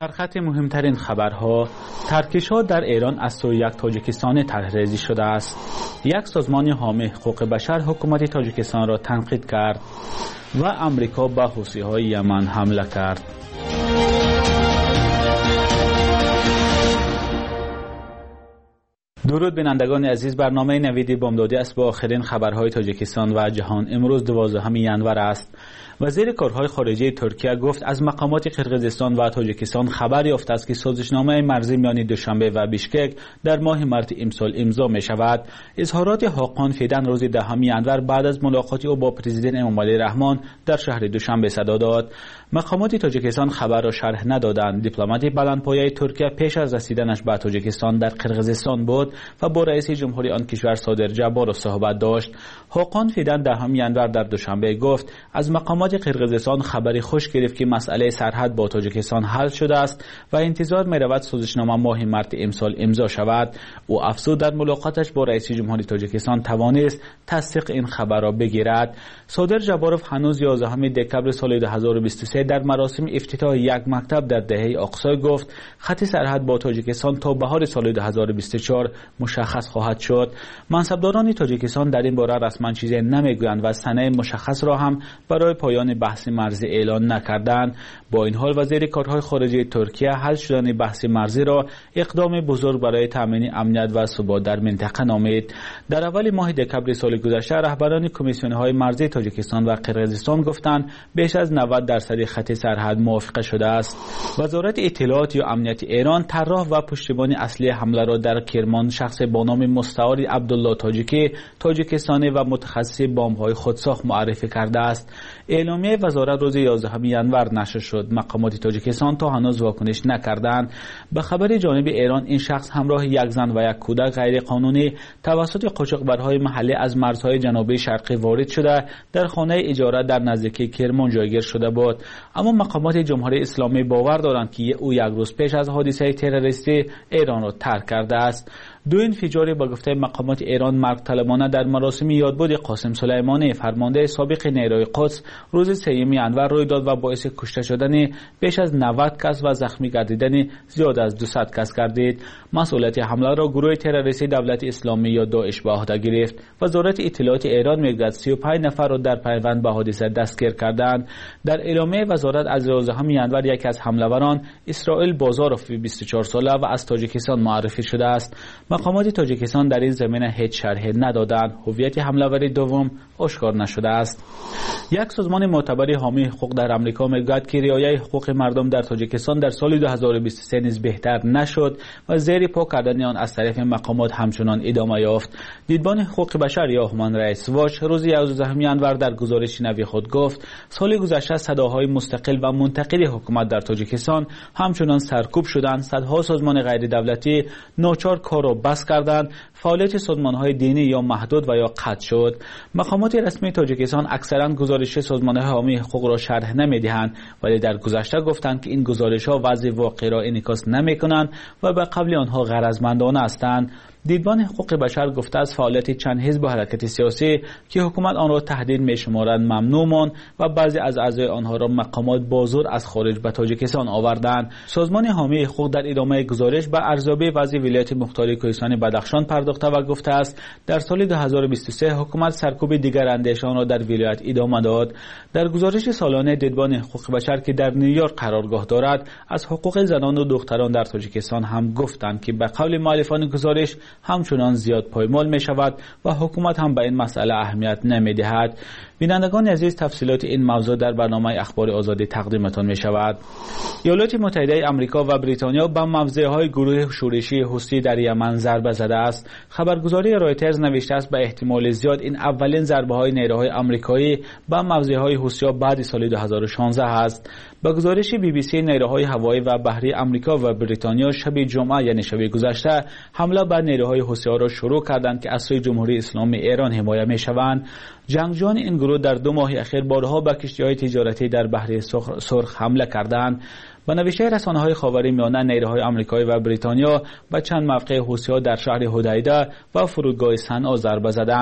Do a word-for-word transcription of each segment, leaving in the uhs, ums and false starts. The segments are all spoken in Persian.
در خط مهمترین خبرها، ترکش‌ها در ایران از سوی یک تاجیکستانی طرح‌ریزی شده است. یک سازمان حامی حقوق بشر حکومت تاجیکستان را تنقید کرد و امریکا به حوثی‌های یمن حمله کرد. درود بینندگان عزیز، برنامه نوید بامدادی است با آخرین خبرهای تاجیکستان و جهان. امروز دوازدهم ینور است. وزیر کارهای خارجه ترکیه گفت از مقامات قرقیزستان و تاجیکستان خبر یافته است که سازشنامه مرزی میان دوشنبه و بیشکک در ماه مارس امسال امضا می شود. اظهارات حاقان فیدن روز دهم ینور بعد از ملاقات او با پرزیدنت امامعلی رحمان در شهر دوشنبه صدا داد. مقامات تاجیکستان خبر را شرح ندادند. دیپلمات بلندپایه ترکیه پیش از رسیدنش به تاجیکستان در قرقیزستان بود و با رئیس جمهوری آن کشور صادر جبارov صحبت داشت. حاقان فیدن دهم ینور در دوشنبه گفت از مقامات قرقیزستان خبری خوش گرفت که مسئله سرحد با تاجیکستان حل شده است و انتظار می رود سازشنامه ماه مارس امسال امضا شود. او افزود در ملاقاتش با رئیس جمهوری تاجیکستان توانست تصدیق این خبر را بگیرد. صادر جبارov هنوز یازدهم دکمبر سال دو هزار و بیست و سه در مراسم افتتاح یک مکتب در دهه اقصی گفت خط سرحد با تاجیکستان تا بهار سال دو هزار و بیست و چهار مشخص خواهد شد. منصبداران تاجیکستان در این باره رسما چیزی نمیگویند و سنه مشخص را هم برای پایان بحث مرزی اعلان نکردند. با این حال وزیر کارهای خارجه ترکیه حل شدن بحث مرزی را اقدام بزرگ برای تامین امنیت و ثبات در منطقه نامید. در اول ماه دکمبر سال گذشته رهبران کمیسیون‌های مرزی تاجیکستان و قرقیزستان گفتند بیش از نود درصد خط سرحد موافقه شده است. وزارت اطلاعات یا امنیت ایران طراح و پشتیبان اصلی حمله را در کرمان شخص با نام مستعار عبدالله تاجیکی تاجیکستانی و متخصص بمب‌های خودساخت معرفی کرده است. اعلامیه وزارت روز یازدهم ینور نشر شد. مقامات تاجیکستان تا هنوز واکنش نکردند. به خبر جانب ایران این شخص همراه یک زن و یک کودک غیر قانونی توسط قاچاقبرهای محلی از مرزهای جنوبی شرقی وارد شده در خانه اجاره در نزدیکی کرمان جایگیر شده بود. اما مقامات جمهوری اسلامی باور دارند که او یک روز پیش از حادثه تروریستی ایران را ترک کرده است. دو انفجار با گفته مقامات ایران مرگ طلبانه در مراسم یادبود قاسم سلیمانی فرمانده سابق نیروی قدس روز سوم ینور روی داد و باعث کشته شدن بیش از نود کس و زخمی گردیدن زیاد از دویست کس گردید. مسئولیت حمله را گروه تروریستی دولت اسلامی یا داعش به عهده گرفت. وزارت اطلاعات ایران میگوید سی و پنج نفر را در پیوند به حادثه دستگیر کردند. در اعلامیه وزارت از یازدهم ینور یکی از حمله‌وران اسرائیل بازاروف بیست و چهار ساله و از تاجیکستان معرفی شده است. مقامات تاجیکستان در این زمینه هیچ شرحی ندادند. هویت حمله‌ور دوم آشکار نشده است. یک سازمان معتبر حامی حقوق در آمریکا میگوید که رعایت حقوق مردم در تاجیکستان در سال دو هزار و بیست و سه نیز بهتر نشد و زیر پا کردن آن از طرف مقامات همچنان ادامه یافت. دیدبان حقوق بشر یا هومن رایتس واچ روز یازدهم ینور در گزارش نوی خود گفت سال گذشته صداهای مستقل و منتقد حکومت در تاجیکستان همچنان سرکوب شدند. صدها سازمان غیر دولتی ناچار کار را بس کردند. فعالیت سازمان‌های دینی یا محدود و یا قطع شد. مقامات رسمی تاجیکستان اکثرا گزارش سازمان‌های حامی حقوق را شرح نمی‌دهند، ولی در گذشته گفتند که این گزارش‌ها وضع واقعی را انعکاس نمی‌کنند و به قبل آنها غرضمندانه هستند. دیدبان حقوق بشر گفته از فعالیت چند حزب و حرکت سیاسی که حکومت آن را تهدید می‌شمارند ممنوع ماند و بعضی از اعضای آنها را مقامات بازور از خارج به تاجیکستان آوردند. سازمان حامی حقوق در ادامه گزارش به ارزیابی وضع ولایت مختار کوهستان بدخشان پرداخته و گفته است در سال دو هزار و بیست و سه حکومت سرکوب دیگر اندیشان را در ولایت ادامه داد. در گزارش سالانه دیدبان حقوق بشر که در نیویورک قرارگاه دارد از حقوق زنان و دختران در تاجیکستان هم گفتند که به قول مؤلفان گزارش همچنان زیاد پایمال می شود و حکومت هم به این مسئله اهمیت نمی دهد. بینندگان عزیز، تفصیلات این موضوع در برنامه اخبار آزادی تقدیمتان می شود. ایالات متحده آمریکا و بریتانیا به موضع‌های گروه شورشی حوثی در یمن ضربه زده است. خبرگزاری رایترز نوشته است به احتمال زیاد این اولین ضربه‌های نیروهای آمریکایی به موضع‌های حوثی‌ها بعد سال دو هزار و شانزده است. با گزارش بی بی سی نیروهای هوایی و بحری آمریکا و بریتانیا شب جمعه یعنی شب گذشته حمله بر نیروهای حوثی‌ها را شروع کردند که از سوی جمهوری اسلامی ایران حمایت می‌شوند. جنگجویان این گروه در دو ماه اخیر بارها به کشتی‌های تجارتی در بحر سرخ حمله کردند. با نوشته رسانه‌های خاورمیانه نیروهای آمریکایی و بریتانیا به چند موقع حوثی‌ها در شهر حدیده و فرودگاه صنعا ضربه زدند.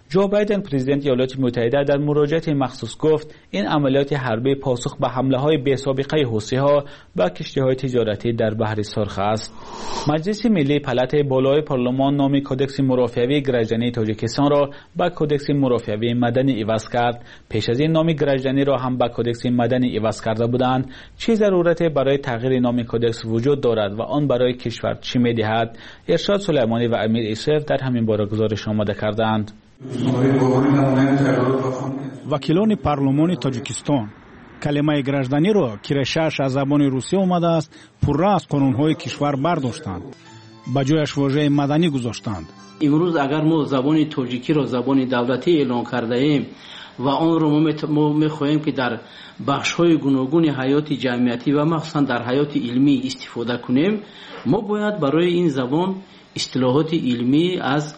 جو بایدن پرزیدنت ایالات متحده در مراجعه مخصوص گفت این عملیات حربی پاسخ به حمله‌های بی‌سابقه حوثی‌ها به کشتی‌های تجارتی در بحر سرخ است. مجلس ملی پلات بالای پارلمان نام کدکس مرافعه‌ای گرجنی تاجیکستان را به کدکس مرافعه‌ای مدنی عوض کرد. پیش از این نام گرجنی را هم به کدکس مدنی عوض کرده بودند. چه ضرورتی برای تغییر نام کدکس وجود دارد و آن برای کشور چی می‌دهد؟ ارشاد سلیمانی و امیر ایسف در همین باره گزارش آماده کردند. وکیلان پارلمان تاجیکستان کلمه گرجدانی را که ریشه‌اش از زبان روسی آمده است پورا از قانون‌های کشور برداشتند، به جایش واژه مدنی گذاشتند. امروز اگر ما زبان تاجیکی را زبان دولتی اعلام کرده ایم و آن را ما می‌خواهیم که در بخش‌های گوناگون حیات جمعیتی و مخصوصاً در حیات علمی استفاده کنیم، ما باید برای این زبان اصطلاحات علمی از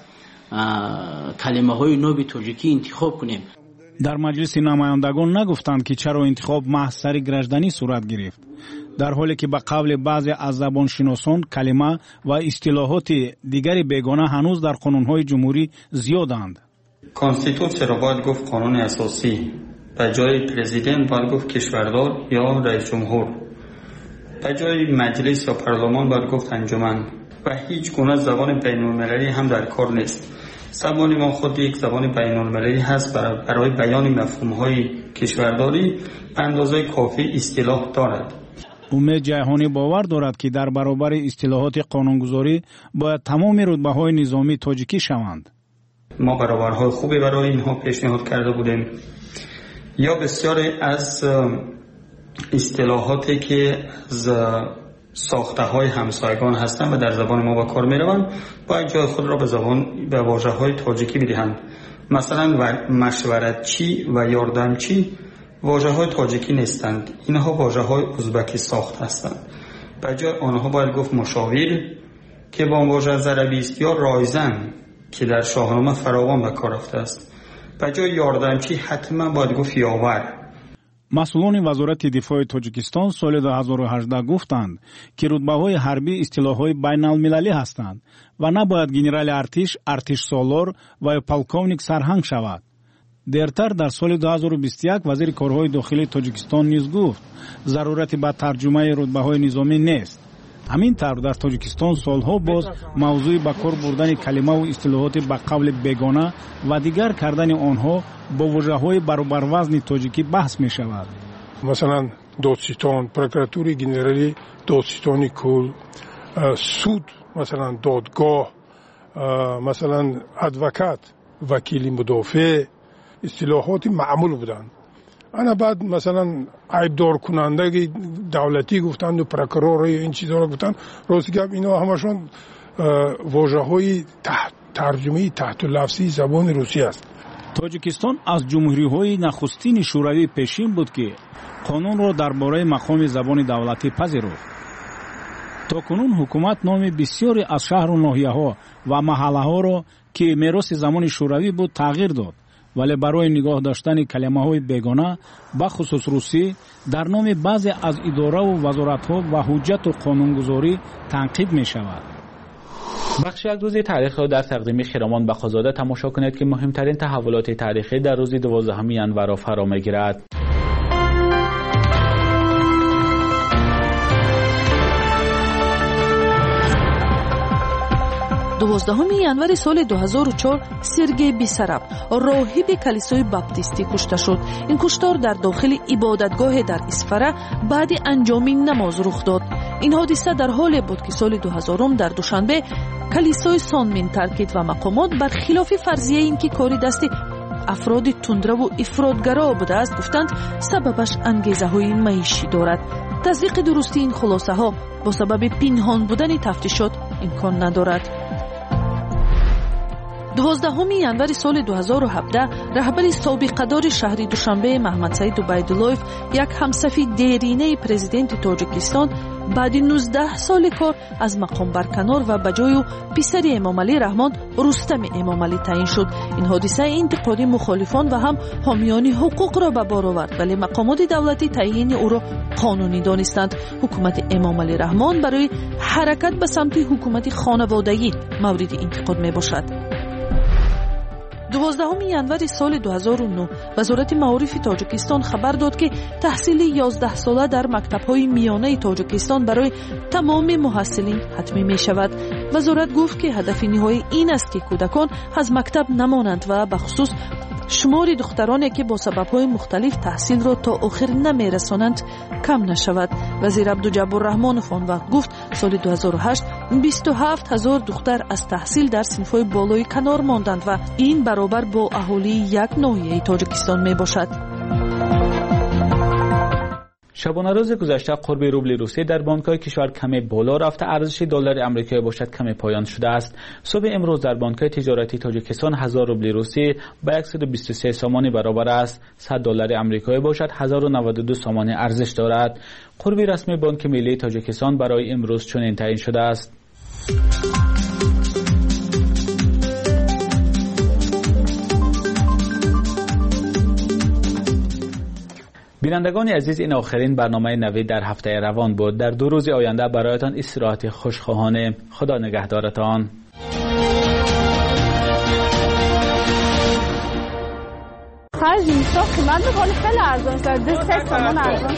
کلمه های نو تاجیکی انتخاب کنیم. در مجلس نمایندگان نگفتند که چرا انتخاب محض سر گرجدانی صورت گرفت، در حالی که به قول بعضی از زبان شناسان کلمه و اصطلاحات دیگری بیگانه هنوز در قانون‌های جمهوری زیادند. کانستیتوسیه را باید گفت قانون اساسی، به جای پرزیدنت باید گفت کشوردار یا رئیس جمهور، به جای مجلس یا پارلمان باید گفت انجمن و هیچ گونه زبان بین‌المللی هم در کار نیست. زبان ما خود یک زبان بین‌المللی هست، برای بیان مفهوم‌های کشورداری به اندازه کافی اصطلاح دارد. امید جهانی باور دارد که در برابر اصطلاحات قانونگذاری باید تمام رتبه‌های نظامی تاجیکی شوند. ما برابرهای خوبی برای اینها پیشنهاد کرده بودیم. یا بسیاری از اصطلاحاتی که از ساخته های همسایگان هستند و در زبان ما به کار می روند باید جای خود را به زبان به واژه های تاجیکی بدهند. مثلا مشورتچی و یاردمچی واژه های تاجیکی نیستند، اینها واژه های ازبکی ساخت هستند. به جای آنها باید گفت مشاور که با واژه عربی است، یا رایزن که در شاهنامه فراوان به کار رفته است. به جای یاردمچی حتما باید گفت یاور. مسئولان وزارت دفاع تاجیکستان سال دو هزار و هجده گفتند که رتبه‌های حربی اصطلاح‌های بین‌المللی هستند و نباید گنرال ارتش، ارتش سالار و پالکونیک سرهنگ شود. دیرتر در سال دو هزار و بیست و یک وزیر کارهای داخلی تاجیکستان نیز گفت ضرورتی به ترجمه رتبه‌های نظامی نیست. همین طور در تاجیکستان سالها باز موضوع به کار بردن کلمه و اصطلاحات به قول بیگانه و دیگر کردن آنها با واژه‌های برابر وزن تاجیکی بحث می شود. مثلا دادستان، پروکراتوری گنرالی دادستانی کل، سود، مثلا دادگاه، مثلا ادوکات، وکیل مدافع، اصطلاحات معمول بودند. انا بعد مثلا عیبدار کننده دولتی گفتند و پروکرور این چیزا رو گفتند، راست گپ اینا همشون واژه‌های تحت ترجمه تحت لفظی زبان روسی است. تاجیکستان از جمهوری‌های نخستین شوروی پیشین بود که قانون را درباره مقام زبان دولتی پذیرفت. تاکنون حکومت نام بسیاری از شهر و ناحیه‌ها و محله‌ها را که میراث زمان شوروی بود تغییر داد، ولی برای نگاه داشتن کلمه‌های بیگانه به خصوص روسی در نام بعضی از اداره و وزارت‌ها و حجت و قانونگذاری تنقید می‌شود. بخش یک روزی تاریخ را در تقدیم خیرامان بخازاده تماشا کنید که مهمترین تحولات تاریخی در روز دوازدهم ژانویه را فرا می‌گیرد. دوازدهم ژانویه سال دو هزار و چهار سرگئی بیسراب راهب کلیسای باپتیستی کشته شد. این کشتار در داخل عبادتگاه در اسفره بعد انجام نماز رخ داد. این حادثه در حالی بود که سال دو هزار در دوشنبه کلیسای سانمین ترکید و مقامات برخلاف فرضیه این که کاری دست افراد تندرو و افراطگرا بوده است گفتند سببش انگیزه های معیشی دارد. تصدیق درستی این خلاصه ها با سبب پنهان بودن تفتیشات امکان ندارد. دوازدهم ژانویه سال دو هزار و هفده رهبر سابقه‌دار شهر دوشنبه محمد سعید عبیدالله‌اف یک همصفی دیرینه پرزیدنت تاجیکستان بعد نوزده سال کار از مقام برکنار و به جای او پسر امام علی رحمان رستم امام علی تعیین شد. این حادثه انتقاد مخالفان و هم حامیان حقوق را به بار آورد، ولی مقامات دولتی تعیین او را قانونی دانستند. حکومت امام علی رحمان برای حرکت به سمت حکومت خانوادگی مورد انتقاد می باشد. دوازدهم ینور سال دو هزار و نه وزارت معارف تاجیکستان خبر داد که تحصیل یازده ساله در مکتب‌های میانه تاجیکستان برای تمام محصلین حتمی می شود. وزارت گفت که هدف نهایی این است که کودکان از مکتب نمانند و به خصوص شمار دخترانی که با سبب‌های مختلف تحصیل را تا آخر نمی‌رسانند کم نشود. وزیر عبدالجبار آن وقت گفت سال دو هزار و هشت بیست و هفت هزار دختر از تحصیل در صنف‌های بالای کنار ماندند و این برابر با اهالی یک ناحیه تاجیکستان میباشد. شبانه روز گذشته قرب روبل روسی در بانک‌های کشور کمی بالا رفته، ارزش دلار آمریکایی باشد کمی پایان شده است. صبح امروز در بانک‌های تجارتی تاجیکستان هزار روبل روسی به صد و بیست و سه سامانی برابر است. صد دلار آمریکایی باشد هزار و نود و دو سامانی ارزش دارد. قرب رسمی بانک ملی تاجیکستان برای امروز چنین تعیین شده است. بینندگان عزیز، این آخرین برنامه نوید در هفته روان بود. در دو روز آینده برایتان استراحت خوشخواهانه. خدا نگهدارتان. خرج اینستا قیمت میکنه خیلی ارزان شده، سه سامان ارزان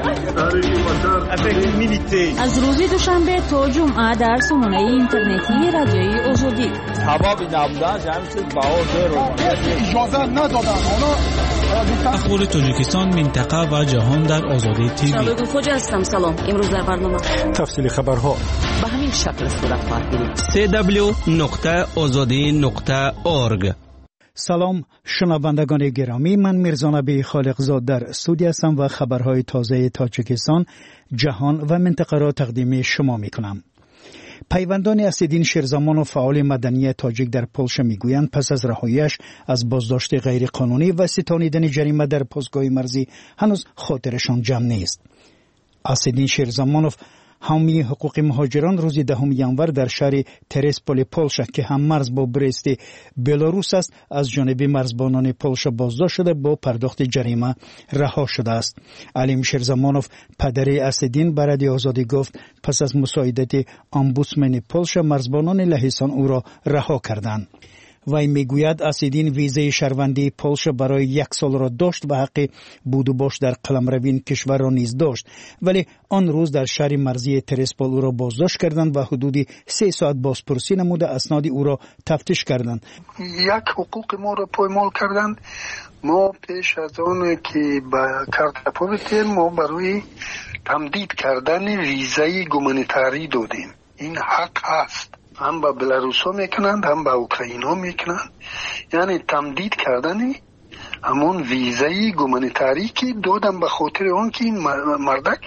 از روز دوشنبه تا جمعه در سامانه اینترنتی رادیوی آزادی حباب نبودن جمعیت باور رو اجازه ندادن. اخبار تاجیکستان، منطقه و جهان در آزادی تیوی. سلام خوجا هستم. سلام. امروز در برنامه تفصیل خبرها به همین شکل صورت خواهد گرفت. سی دبلیو نقطه آزادی نقطه اورگ. سلام شنوندگان گرامی، من میرزا نبی خالقزاد در استودیو هستم و خبرهای تازه تاجیکستان، جهان و منطقه را تقدیم شما میکنم. پیوندان اسدین شیرزمان و فعال مدنی تاجیک در پولش میگویند پس از رهاییش از بازداشت غیر قانونی و ستانیدن جریمه در پاسگاه مرزی هنوز خاطرشان جمع نیست. اسدین شیرزمانوف حامی حقوق مهاجران روز دهم ینور در شهر ترسپول پولش که هم مرز با برست بلاروس است از جانب مرزبانان پولش بازداشت شده با پرداخت جریمه رها شده است. علیم شیرزمانوف پدر اسدین به رادیو آزادی گفت پس از مساعدت امبودسمن پولش مرزبانان لهستان او را رها کردند. وی میگوید اسدین ویزه شهروندی پولش برای یک سال را داشت و حق بود و باش در قلمروی کشور را نیز داشت، ولی آن روز در شهر مرزی ترسپول او را بازداشت کردند و حدودی سه ساعت بازپرسی نموده اسناد او را تفتیش کردند. یک حقوق ما را پایمال کردند. ما پیش از آن که به کارت پولیتیم ما برای تمدید کردن ویزه گومانیتاری دادیم. این حق است. هم با بلاروس ها میکنند هم با اوکراین ها میکنند، یعنی تمدید کردن همون ویزای گومانیتاری که دادن به خاطر اون که این مردک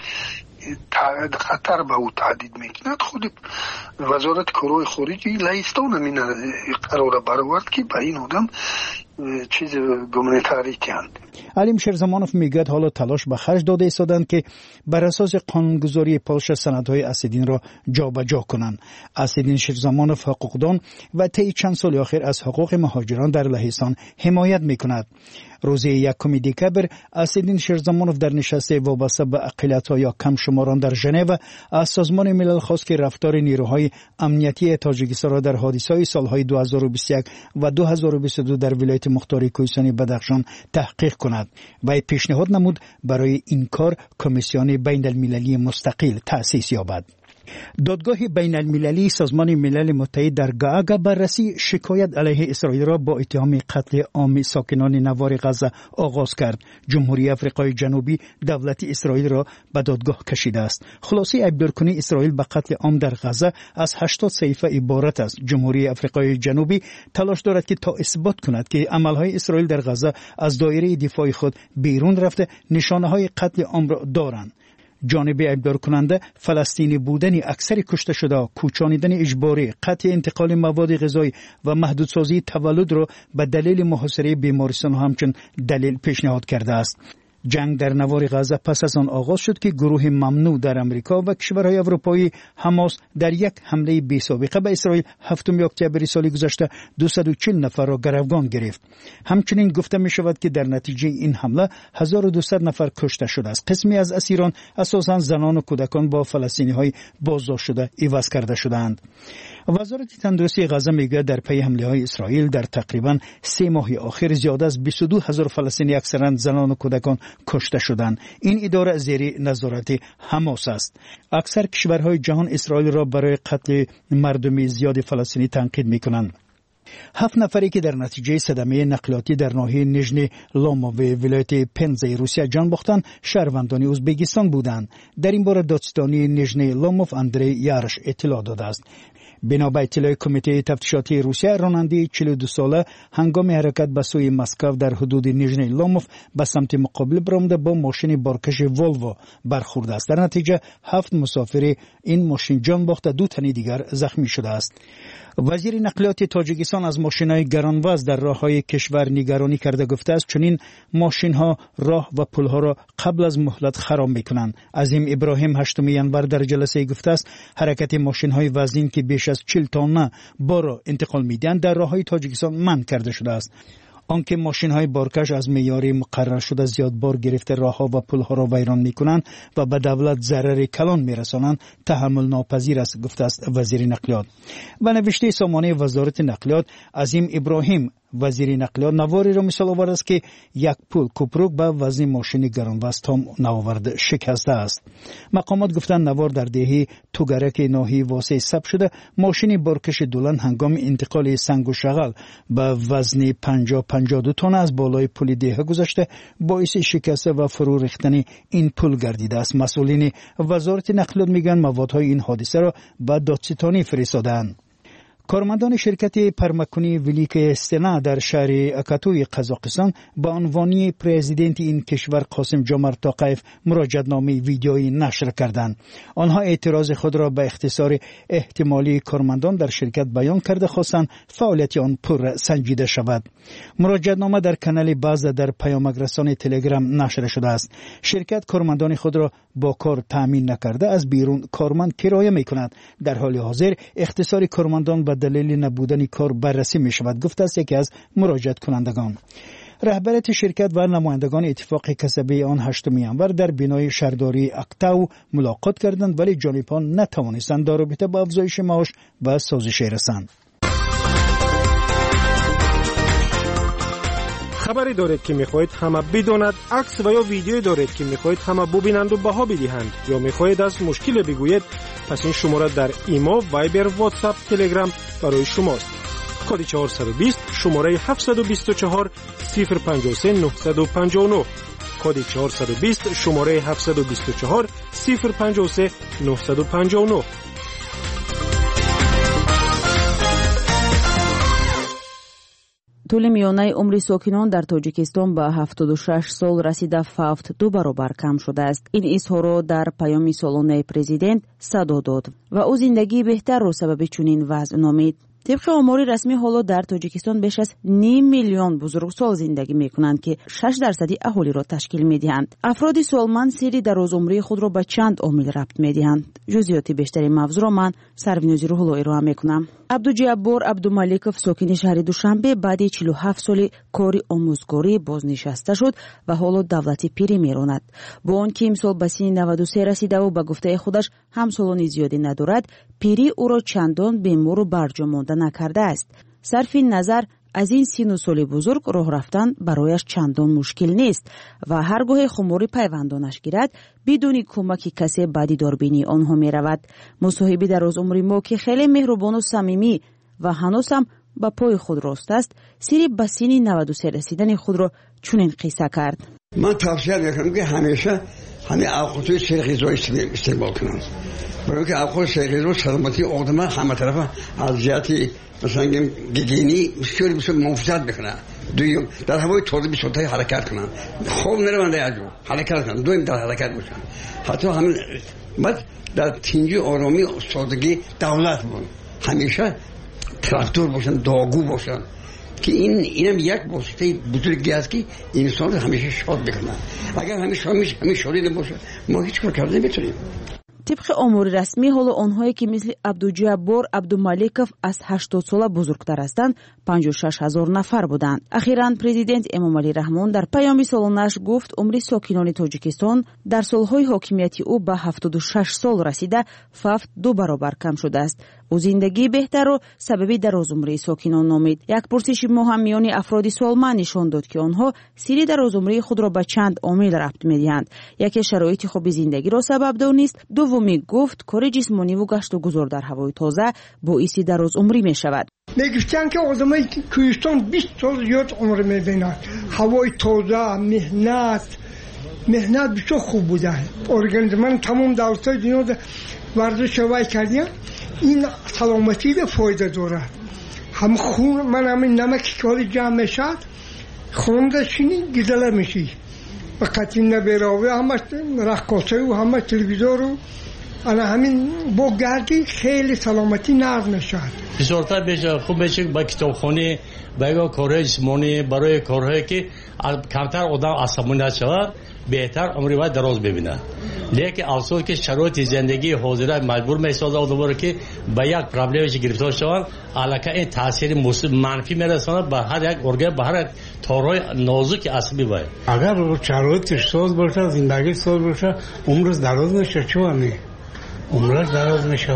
خطر به او تهدید میکند. خود وزارت کارهای خارجی لهستان همین قرار برآورد که به این آدم چیز گومانیتاری کند. علیم شیرزمانوف میگوید حالا تلاش به خرج داده ایستادند که بر اساس قانونگذاری پولش سندهای اسدین را جابجا کنند. اسدین شیرزمانوف حقوقدان و طی چند سال اخیر از حقوق مهاجران در لهستان حمایت میکند. روز یکم دکبر اسدین شیرزمانوف در نشست وابسته به اقلیت‌ها یا کم شماران در ژنو از سازمان ملل خواست که رفتار نیروهای امنیتی تاجیکستان را در حادثه‌های سالهای دو هزار و بیست و یک و دو هزار و بیست و دو در ولایت مختار کوهستانی بدخشان تحقیق کند. و پیشنهاد نمود برای این کار کمیسیون بین المللی مستقل تأسیس یابد. دادگاه بین المللی سازمان ملل متحد در گاگا بررسی شکایت علیه اسرائیل را با اتهام قتل عام ساکنان نوار غزه آغاز کرد. جمهوری آفریقای جنوبی دولت اسرائیل را به دادگاه کشیده است. خلاصه عبدالکنی اسرائیل به قتل عام در غزه از هشتاد صحیفه عبارت است. جمهوری آفریقای جنوبی تلاش دارد که تا اثبات کند که عملهای اسرائیل در غزه از دایره دفاع خود بیرون رفته نشانه‌های قتل عام را دارند. جانب ابدار کننده فلسطینی بودن اکثر کشته شده، کوچانیدن اجباری، قطع انتقال مواد غذایی و محدودسازی تولد را به دلیل محاصره بیمارستان همچون دلیل پیشنهاد کرده است. جنگ در نوار غزه پس از آن آغاز شد که گروه ممنوع در امریکا و کشورهای اروپایی حماس در یک حمله بی‌سابقه به اسرائیل هفتم اکتبر سال گذشته دویست و چهل نفر را گروگان گرفت. همچنین گفته می شود که در نتیجه این حمله هزار و دویست نفر کشته شده است. قسمی از اسیران اساساً زنان و کودکان با فلسطینی‌های بازداشت شده عوض کرده شدند. وزارت تندرستی غزه میگه در پی حمله های اسرائیل در تقریباً سه ماه آخر زیاد از بیست و دو هزار فلسطینی اکثرا زنان و کودکان کشته شدند. این اداره زیر نظارت حماس است. اکثر کشورهای جهان اسرائیل را برای قتل مردم زیاد فلسطینی تنقید میکنند. هفت نفری که در نتیجه صدمه نقلیاتی در ناحیه نژنی لومو و ولایت پنزه روسیه جان باختند شهروندان ازبکستان بودند. در این باره دادستانی نژنی لومو اندری یارش اطلاع داده است. بنا به اطلاع کمیته تفتیشاتی روسیه، راننده چهل و دو ساله هنگام حرکت به سوی مسکو در حدود نیژنی لوموف به سمت مقابل برآمده با ماشین بارکش ولوو برخورده است. در نتیجه هفت مسافر این ماشین جان باخته، دو تن دیگر زخمی شده است. وزیر نقلیات تاجیکستان از ماشین‌های گرانوزن در راه‌های کشور نگرانی کرده گفته است چنین ماشین‌ها راه و پل‌ها را قبل از مهلت خراب می‌کنند. عظیم ابراهیم هشتم ینور در جلسه گفته است حرکت ماشین‌های وزین که بیش از چهل تن بار را انتقال می‌دهند در راه‌های تاجیکستان منع کرده شده است. آنکه ماشین‌های بارکش از معیار مقرر شده زیاد بار گرفته راه‌ها و پل‌ها را ویران می‌کنند و به دولت ضرر کلان می‌رسانند تحمل ناپذیر است، گفته است وزیر نقلیات. و نوشته سامانه وزارت نقلیات عظیم ابراهیم وزیر نقلیات نواری را مثال آورد است که یک پل کوپروک به وزن ماشین گرانوزن تام نوآورد شکسته است. مقامات گفتند نوار در دهه توگرک ناحیه واسه ثبت شده. ماشین بارکش دولن هنگام انتقال سنگ و شغل به وزن پنجاه پنجاه و دو تن از بالای پل دهه گذشته باعث شکسته و فرو ریختن این پل گردیده است. مسئولین وزارت نقلیات میگن موادهای این حادثه را به دادستانی فرستادند. کارمندان شرکت پرمکنی ولیک سنا در شهر اکاتوی قزاقستان با عنوان پرزیدنت این کشور قاسم جمعت توقیف مراجعه‌نامه ویدیویی نشر کردند. آنها اعتراض خود را به اختصار احتمالی کارمندان در شرکت بیان کرده خواستند فعالیت آن پر سنجیده شود. مراجعه‌نامه در کانال باز در پیامک‌رسان تلگرام نشر شده است. شرکت کارمندان خود را با کار تامین نکرده از بیرون کارمند کرایه می‌کند. در حال حاضر اختصار کارمندان به دلیل نبودن کار بررسی می شود، گفته است یکی از مراجعت کنندگان. رهبرت شرکت و نمایندگان اتفاق کسبی آن هشتم ینور در بنای شهرداری اکتاو ملاقات کردند ولی جانبان نتوانستند در رابطه با افزایش معاش و سازش رسند. خبری دارید که میخواهید همه بداند، عکس و یا ویدیویی دارید که میخواهید همه ببینند و بها بدهند یا میخواهید از مشکل بگویید، پس این شماره در ایما، وایبر، واتساپ، تلگرام برای شماست. کد چهارصد و بیست شماره هفتصد و بیست و چهار صفر پنجاه و سه نهصد و پنجاه و نه. کد چهارصد و بیست شماره هفتصد و بیست و چهار صفر پنجاه و سه نهصد و پنجاه و نه. طول میانه عمر ساکنان در تاجیکستان به هفتاد و شش سال رسیده فقط دو برابر کم شده است. این اظهار را در پیام سالانه پرزیدنت صدا داد و او زندگی بهتر را سبب چنین وضع نامید. طبق آمار رسمی حالا در تاجیکستان بیش از نیم میلیون بزرگسال زندگی میکنند که شش درصدی اهالی را تشکیل میدهند. افراد سالمند سری درازعمری خود را به چند عامل ربط میدهند. جزئیات بیشتری موضوع را من سرونوزی روح‌الله ارائه میکنم. عبدالجبار عبدالمالکов ساکن شهر دوشنبه بعد چهل و هفت سال کاری آموزگاری بازنشسته شد و حالا دولتی پیری میراند. با آنکه امسال به سن نود و سه رسیده و به گفته خودش همسالان زیادی ندارد، پیری او را چندان بیمار و برجا مانده نکرده است. صرف نظر از این سن و سال بزرگ راه رفتن برایش چندان مشکل نیست و هرگاه خماری پیوندانش گیرد بدون کمک کسی به دیداربینی آنها می رود. مصاحبه در از عمر ما که خیلی مهربان و صمیمی و هنوز هم با پای خود راست است، سری به سن نود و سه رسیدن خود را چنین قصه کرد. من توصیه میکنم که همیشه همه اوقاتوی سرغیزایی استعمال کنند، برای اینکه اوقات سرغیزا سلامتی آدم همه طرف از جهت مثلا گیگینی بسیاری بسیار محافظت بکنن. دویم در هوای تازه بسیاری حرکت کنن، خوب نروند از جو حرکت کنن. دویم در حرکت باشن. حتی همین بعد در تنجی آرامی سادگی دولت باشن، همیشه تراکتور باشن، داغو باشن، که این اینم یک واسطه بزرگی است که انسان همیشه شاد بکنه. اگر همیشه همیشه همیشه شادی نباشه ما هیچ کار کرده نمیتونیم. طبق امور رسمی ҳоло онҳое ки мисли абдуҷаббор абдумаликов аз ҳаштод сола бузургтар ҳастанд панҷоҳ и шаш ҳазор нафар буданд. ахиран президент эмомалӣ раҳмон дар паёми солонааш гуфт умри сокинони тоҷикистон дар солҳои ҳокимияти ӯ ба ҳафтоду шаш сол расида фавт ду баробар кам шудааст. ӯ зиндагии беҳтарро сабаби дарозумрии сокинон номид. як пурсиши моҳам миёни афроди солманд нишон дод ки онҳо сирри дарозумрии худро ба чанд омил рабт медиҳанд. яке шароити хоби зиндагиро сабаб донист, дуввуми гуфт кори ҷисмониву гашту гузор дар ҳавои тоза боиси дарозумрӣ мешавад. мегуфтанд ки одамои кӯҳистон бист сол зиёд умр мебинанд. ҳавои тоза, меҳнат меҳнат бисёр хуб буда. организм ман тамом давлатҳои дунё варзиш вай кардем. این سلامتی به فایده داره. هم خون من همین نمکی که حالی جمع میشد خون داشتینی گزله میشی و قطعی نبیراوی همه رقاصه و همه تلویزور و انا همین با گردی خیلی سلامتی نرم میشد. بسیارتر بیشه خوب میشه با کتابخانه با کارهای جسمانی برای کارهایی که کمتر آدم عصبانی شود بهتر عمری باید دراز ببینه. لیکن افسوس که شرایط زندگی حاضره مجبور میسازه آدم که به یک پرابلمش گرفتار شوند، علاقه این تاثیر منفی میرسونه به هر یک ارگان، به هر یک تارهای نازک عصبی باید. اگر شرایطش ساز باشه، زندگی ساز باشه، عمرش دراز میشه. چونه عمرش دراز میشه.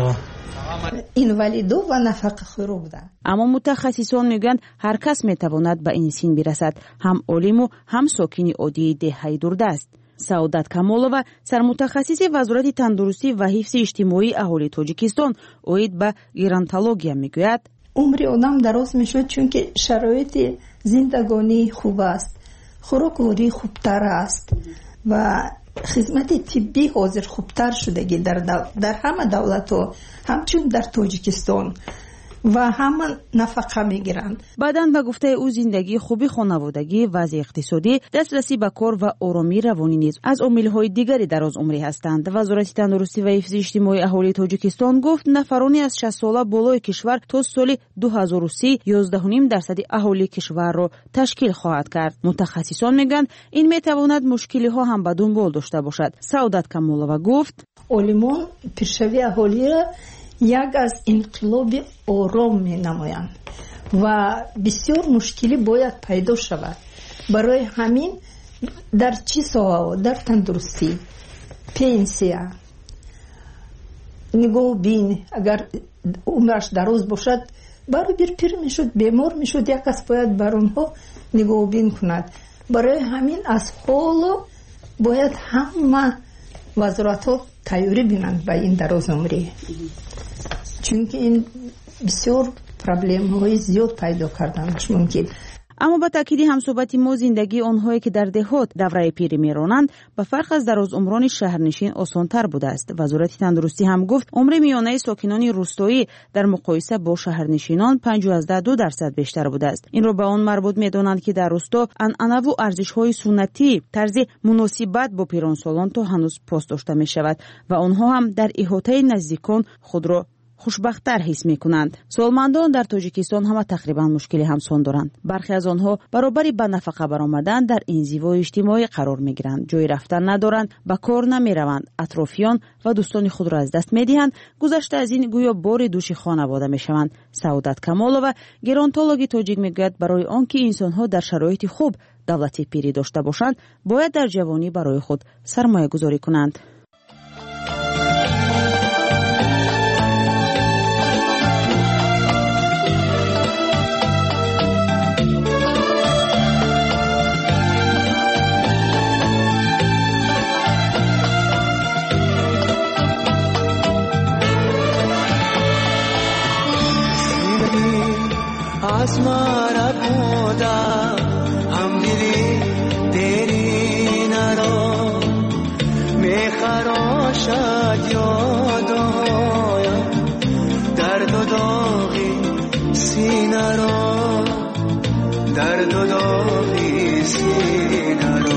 инвалидо ва нафақахӯро буданд. аммо мутахассисон мегӯянд ҳар кас метавонад ба ин син бирасад, ҳам олиму ҳам сокини оддии деҳаи дурдаст. саодат камолова сармутахассиси вазорати тандурустӣ ва ҳифзи иҷтимоии аҳолии тоҷикистон оид ба геронтология мегӯяд умри одам дароз мешавад чунки шароити зиндагонӣ хуб аст, хӯрокворӣ хубтар аст ва хизмати тиббӣ ҳозир хубтар шудагӣ дар дар ҳама давлатҳо ҳамчун дар тоҷикистон ва ҳама нафақа мегиранд. баъдан ба гуфтаи ӯ зиндагии хуби хонаводагӣ, вазъи иқтисодӣ, дастрасӣ ба кор ва оромии равонӣ низ аз омилҳои дигари дарозумрӣ ҳастанд. вазорати тандурустӣ ва ҳифзи иҷтимоии аҳолии тоҷикистон гуфт нафарони аз шастсола болои кишвар то соли ду ҳазору си ёздаҳ и пенҷ дарсади аҳолии кишварро ташкил хоҳад кард. мутахассисон мегӯянд ин метавонад мушкилиҳо ҳам ба дунбол дошта бошад. саодат камолова гуфт олимон пешравии аҳолия як аз инқилоби ором менамоянд ва бисёр мушкилӣ бояд пайдо шавад. барои ҳамин дар чӣ соҳаҳо, дар тандурустӣ, пенсия, нигоҳубин, агар умраш дароз бошад баробир пир мешуд, бемор мешуд, як кас бояд бар онҳо нигоҳубин кунад. барои ҳамин аз ҳоло бояд ҳама вазоратҳо тайёрӣ бинанд ба ин дарозумрӣ, чунки ин бисёр проблемаҳои зиёд пайдо карданаш мумкин. аммо ба таъкиди ҳамсӯҳбати мо зиндагии онҳое ки дар деҳот давраи пирӣ меронанд ба фарқ аз дарозумрони шаҳрнишин осонтар будааст. вазорати тандурустӣ ҳам гуфт умри миёнаи сокинони рӯстоӣ дар муқоиса бо шаҳрнишинон панҷоҳ ду дарсад бештар будааст. инро ба он марбут медонанд ки дар рӯсто анъанаву арзишҳои суннатӣ, тарзи муносибат бо пиронсолон то ҳанӯз пос дошта мешавад ва онҳо ҳам дар иҳотаи наздикон худро хушбахттар ҳис мекунанд. солмандон дар тоҷикистон ҳама тақрибан мушкили ҳамсон доранд. бархе аз онҳо баробари ба нафақа баромадан дар инзивои иҷтимоӣ қарор мегиранд, ҷои рафтан надоранд, ба кор намераванд, атрофиён ва дӯстони худро аз даст медиҳанд. гузашта аз ин гӯё бори дӯши хонавода мешаванд. саодат камолова геронтологи тоҷик мегӯяд барои он ки инсонҳо дар шароити хуб давлати пирӣ дошта бошанд бояд дар ҷавонӣ барои худ сармоягузорӣ кунанд. आसमां खोदा हम दिली तेरी नरो मैं खरोशा यादो दर्द दोगी सीनारो दर्द दोगी सीनारो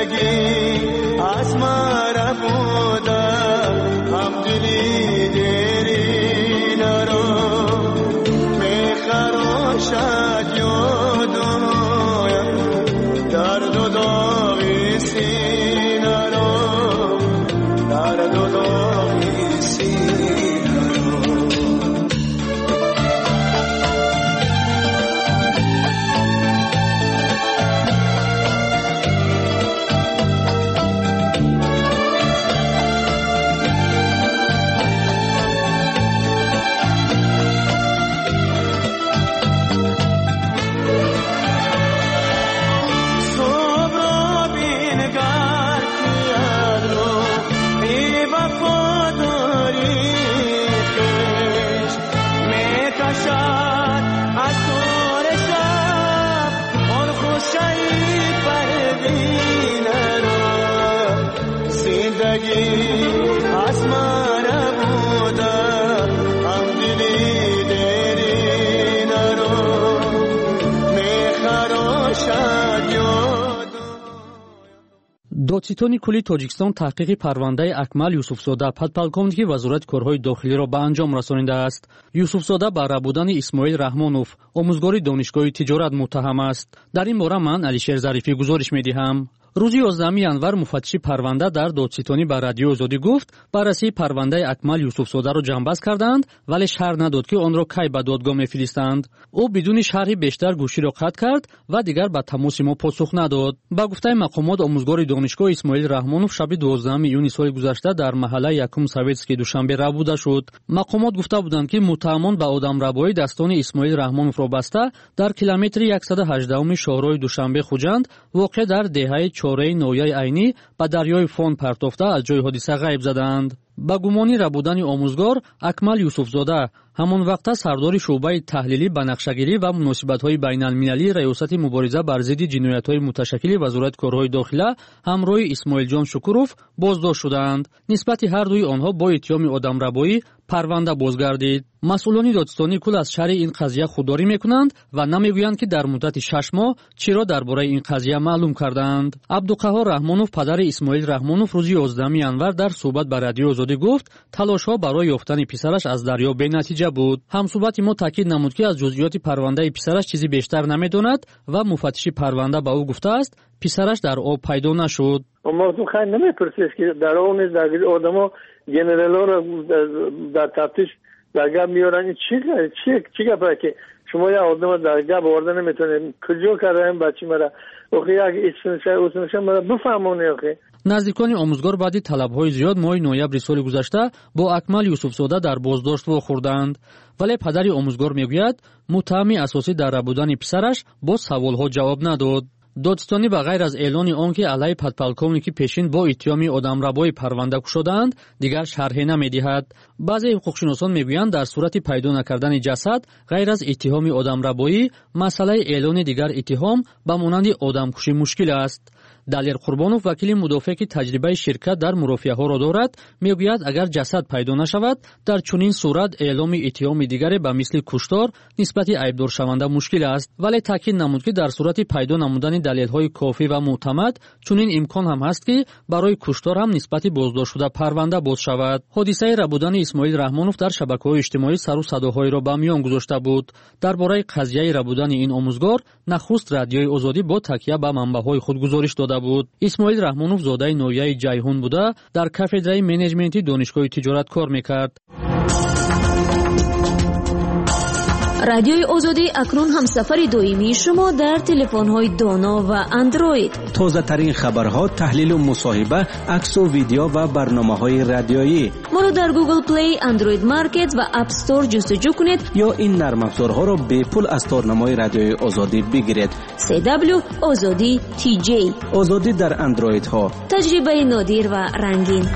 زندگی از مرا بوده هم دلی دیری نرو میخراشد یادم درد و داغی سینه رو درد و داغی سینه رو از مرا بوده هم دلی دیری نرو میخراشد یاد. دادستانی کلی تاجیکستان تحقیق پرونده اکمل یوسفزاده подполковники وزارت کارهای داخلی به انجام رسانیده است. یوسفزاده برای بودن اسماعیل رحمانوف آموزگار دانشگاه تجارت متهم است. در این باره من علیشیر ظریفی گزارش می‌دهم. روز یازدهم январ مفتش پرونده در دادستانی به رادیو آزادی گفت بررسی پرونده اکمل یوسفزاده را جنببست کردند ولی شرح نداد که آن را کی به دادگاه می‌فرستند. او بدون شرحی بیشتر گوشی را قطع کرد و دیگر به تماس ما پاسخ نداد. با گفته مقامات آموزگار دانشگاه اسماعیل رحمانوف شب دوازدهم ایونی سال گذشته در محله یکم سویتسکی دوشنبه ربوده شد. مقامات گفته بودند که متهمان به آدمربایی دستان اسماعیل رحمانوف را بسته در کیلومتر صد و هجده شاهراه دوشنبه خوجند واقع در دهه چهارده نویای عینی به دریای فون پرتافته از جای حادثه غیب زدند. با گمانی ربودن آموزگار اکمل یوسفزاده همان وقت سردار شعبه تحلیلی بنقشگیری و مناسبت‌های بین‌المللی ریاست مبارزه بر ضد جنایت‌های متشکل وزارت کارهای داخلی همراه اسماعیل جان شکوروف بازداشت شدند. نسبت هر دوی آنها با اتهام آدمربایی پرونده بازگردید. مسئولان دادستانی کل از شرح این قضیه خودداری میکنند و نمیگویند که در مدت شش ماه چرا درباره این قضیه معلوم کردند. عبدالقهار رحمانوف پدر اسماعیل رحمانوف روز یازدهم январ در صحبت با رادیو آزادی گفت تلاش‌ها برای یافتن پسرش از دریا بی‌نتیجه بود. همصحبت ما تاکید نمود که از جزئیات پرونده پسرش چیزی بیشتر نمیداند و مفتش پرونده به او گفته است پسرش در آب پیدا نشد. ما تو خیلی نمیپرسید که در آب نیست در آدما جنرالا را در تفتیش در گب میارن چی چی چی گپه که شما یا آدم در گب آورده نمیتونید کجا کردن بچه مرا اوخی اگه اسمش اسمش مرا بفهمونه اوخی. نزدیکان آموزگار بعد طلب‌های زیاد ماه نوامبر سال گذشته با اکمل یوسفزاده در بازداشت واخوردند ولی پدر آموزگار میگوید متهم اساسی در ربودن پسرش با سوال‌ها جواب نداد. دادستانی به غیر از اعلان آنکه علیه подполковники پیشین با اتهام آدمربایی پرونده شدند دیگر شرحی نمیدهد. بعضی حقوقشناسان میگویند در صورت پیدا نکردن جسد غیر از اتهام آدمربایی مسئله اعلان دیگر اتهام به مانند آدمکشی مشکل است. دلیر قربانوف وکیل مدافع که تجربه شرکت در مرافعه ها را دارد میگوید اگر جسد پیدا نشود در چنین صورت اعلام اتهام دیگری به مثل کشتار نسبت عیبدار شونده مشکل است ولی تاکید نمود که در صورت پیدا نمودن دلیل های کافی و معتمد چنین امکان هم هست که برای کشتار هم نسبت بازداشت شده پرونده باز شود. حادثه ربودن اسماعیل رحمانوف در شبکه‌های اجتماعی سر و صداهای را به میان گذاشته بود. درباره قضیه ربودن این آموزگار نخست رادیوی آزادی با تکیه به منبع‌های خود گزارش داده بود. اسماعیل رحمانوف زاده نویای جیهون بوده در کافدرای منیجمنتی دانشگاه تجارت کار میکرد. رادیوی آزادی اکنون همسفر دائمی شما در تلفن‌های دانا و اندروید. تازه ترین خبرها، تحلیل و مصاحبه، عکس و ویدیو و برنامه‌های رادیویی. ما را در گوگل پلی، اندروید مارکت و اپ استور جستجو کنید یا این نرم افزارها را به پول از تارنمای رادیوی آزادی بگیرید. سی دبلیو آزادی تی جی. آزادی در اندروید ها. تجربه نادر و رنگین.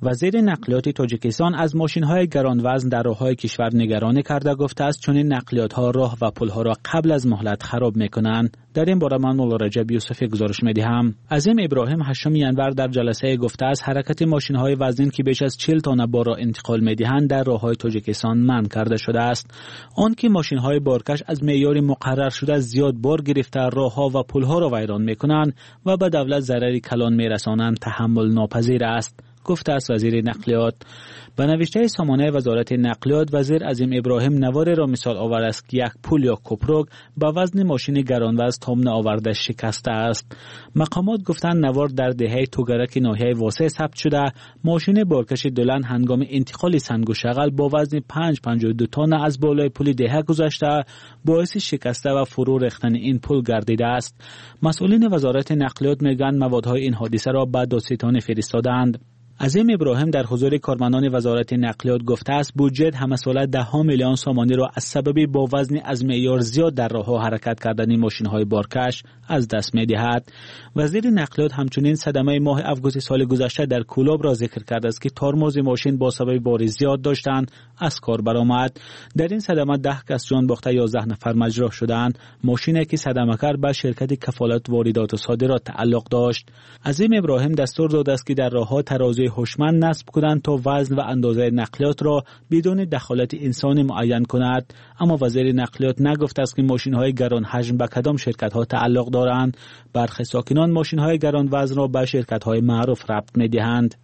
وزیر نقلیات تاجیکستان از ماشین‌های گرانوزن در راه‌های کشور نگرانی کرده گفته است چون این نقلیات‌ها راه و پل‌ها را قبل از مهلت خراب می‌کنند. در این باره من مولا رجب یوسفی گزارش می‌دهم. عظیم ابراهیم هشتم ینور در جلسه گفته است حرکت ماشین‌های وزن که بیش از چهل تن بار را انتقال می‌دهند در راه‌های تاجیکستان منع کرده شده است. آن که ماشین‌های بارکش از معیار مقرر شده زیاد بار گرفته راه‌ها و پل‌ها را ویران می‌کنند و به دولت ضرری کلان می‌رسانند تحمل ناپذیر است، گفته است وزیر نقلیات. به نوشته سامانه وزارت نقلیات، وزیر عظیم ابراهیم نوار را مثال آورد است که یک پول یا کوپروگ به وزن ماشین گرانوزن تمام آورده شکسته است. مقامات گفتند نوار در دهه توگرک ناحیه واسه ثبت شده. ماشین بارکش دولن هنگام انتقال سنگ و شغل با وزن پنج و پنجاه و دو تن از بالای پل دهه گذشته، باعث شکسته و فرو ریختن این پل گردیده است. مسئولین وزارت نقلیات میگن موادهای این حادثه را به دادستان فرستادند. عظیم ابراهیم در حضور کارمندان وزارت نقلیات گفته است بودجه همساله ده ها میلیون سامانی را از سبب با وزن از معیار زیاد در راه‌ها حرکت کردن ماشین‌های بارکش از دست می‌دهد. وزیر نقلیات همچنین صدمه ماه اوگوست سال گذشته در کولاب را ذکر کرده است که ترمز ماشین با سبب بار زیاد داشتند از کار برآمد. در این صدمه ده کس جان باخته، یازده نفر مجروح شدند. ماشینی که صدمه کرد به شرکت کفالت واردات و صادرات تعلق داشت. عظیم ابراهیم دستور داده است که در راه‌ها ترازوی هوشمند نصب کنند تا وزن و اندازه نقلیات را بدون دخالت انسانی معین کند، اما وزیر نقلیات نگفته است که ماشین‌های گران حجم به کدام شرکت‌ها تعلق دارند. برخی ساکنان ماشین‌های گران وزن را به شرکت‌های معروف ربط می‌دهند.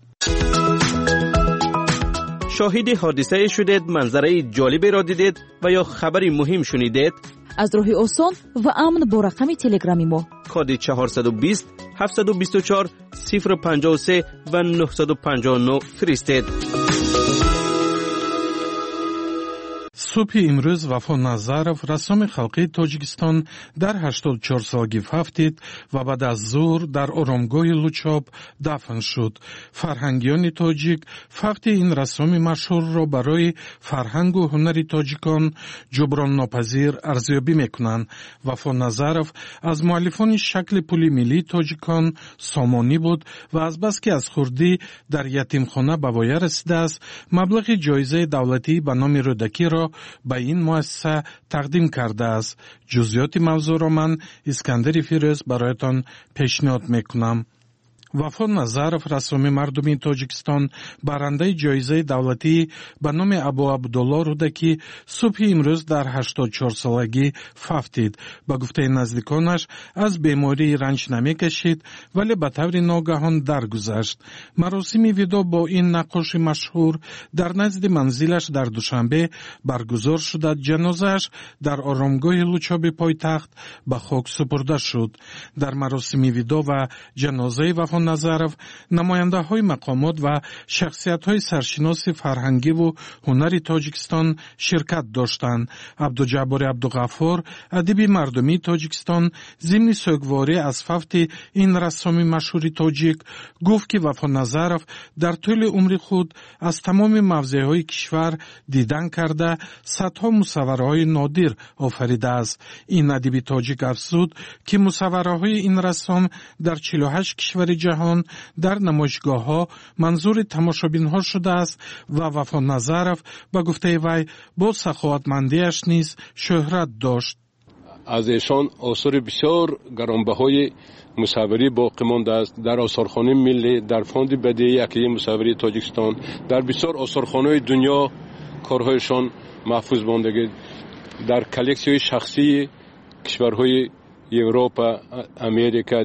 شاهد حادثه شدید، منظره جالبی را دیدید و یا خبری مهم شنیدید؟ از راه آسان و امن با رقم تلگرامی ما کد چهارصد و بیست هفتصد و بیست و چهار صفر پنجاه و سه و نهصد و پنجاه و نه فرستید. صبح امروز وفا نظرов رسام خلقی تاجیکستان در هشتاد و چهار سالگی وفاتید و بعد از ظهر در آرامگاه لوچاب دفن شد. فرهنگیان تاجیک فقط این رسام مشهور را برای فرهنگ و هنر تاجیکان جبران ناپذیر ارزیابی میکنند. وفا نظرов از مؤلفان شکل پول ملی تاجیکان سامانی بود و از بس که از خردی در یتیمخانه به وای رسیده است، مبلغ جایزه دولتی به نام رودکی را به این مؤسسه تقدیم کرده است. جزئیات موضوع را من اسکندر فیروز برایتان پیشنهاد میکنم. وفا نظرов رسام مردمی تاجیکستان برنده جایزه دولتی به نام ابو عبدالله رودکی صبح امروز در هشتاد و چهار سالگی وفاتید. به گفته نزدیکانش از بیماری رنج نمی کشید ولی به طور ناگهان درگذشت. مراسم وداع با این نقاش مشهور در نزد منزلش در دوشنبه برگزار شد. جنازه‌اش در آرامگاه لوچاب پایتخت به خاک سپرده شد. در مراسم وداع و جنازه وفا نظرов نماینده های مقامات و شخصیت های سرشناس فرهنگی و هنری تاجیکستان شرکت داشتند. عبدالجبار عبدالغفار ادیب مردمی تاجیکستان ضمن سوگواری از فوت این رسام مشهور تاجیک گفت که وفا نظرов در طول عمر خود از تمام موضع های کشور دیدن کرده صدها مصوره های نادر آفریده است. این ادیب تاجیک افزود که مصوره های این رسام در چهل و هشت کشور جهان در نمایشگاه ها منظور تماشابین ها شده است و وفا نظرов به گفته وی با سخاوتمندیش نیز شهرت داشت. از ایشان آثار بسیار گرانبهای مصوری باقی مانده است. در آثارخانه ملی، در فاند بدیعی اکادمی مصوری تاجیکستان، در بسیار آثارخانه‌های دنیا کارهایشان محفوظ مانده. در کلکسی‌های شخصی کشورهای اروپا، امریکا.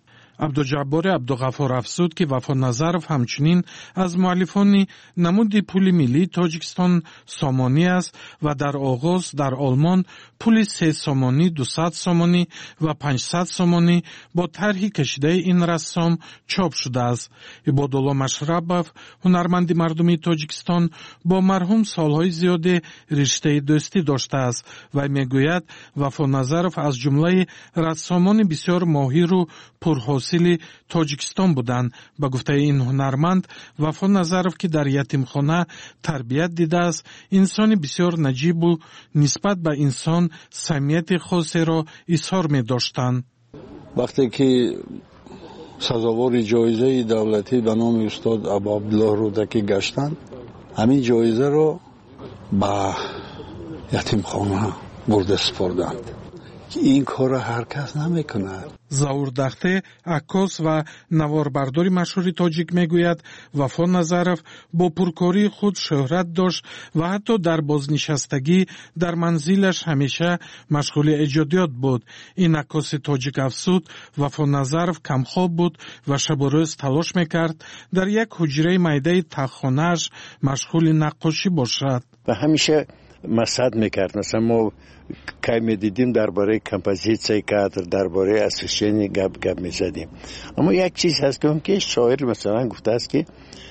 عبدالجبار عبدالغفار افزود که وفا نظرов همچنین از مؤلفان نمود پول ملی تاجیکستان سامانی است و در آغاز در آلمان پول سه سامانی، دویست سامانی و پانصد سامانی با طرح کشیده این رسام چاپ شده است. عبادالله مشربов هنرمند مردمی تاجیکستان با مرحوم سالهای زیاده رشته دوستی داشته است و میگوید وفا نظرов از جمله رسامان بسیار ماهر و پرحاصل تاجیکستان بودند. به گفته این هنرمند وفا نظرов که در یتیمخانه تربیت دیده است، انسان بسیار نجیب و نسبت به انسان صمیمیت خاصی را اظهار می داشتند. وقتی که سزاوار جایزه دولتی به نام استاد ابا عبدالله رودکی گشتند. همین جایزه رو به یتیمخانه برده سپردند. این کار هر کس نمیکنه. زаур дахте аккос ва наворбардори машҳури тоҷик мегӯяд Вафо Назаров бо пуркории худ шӯҳрат дошт ва ҳатто дар бознишастагӣ дар манзилаш ҳамеша машғули эҷодиёт буд. ин аккоси тоҷикафсуд Вафо Назаров камхоб буд ва шабу рӯз талош мекард дар як ҳуҷраи майдаи таххонааш машғули наққошӣ бошад. ва ҳамеша масад мекард. масалан мо кай медидим дарбораи композитсияи кадр, дарбораи освещение гап гап мезадим. аммо як чиз ҳастм ки шоир масалан гуфтааст ки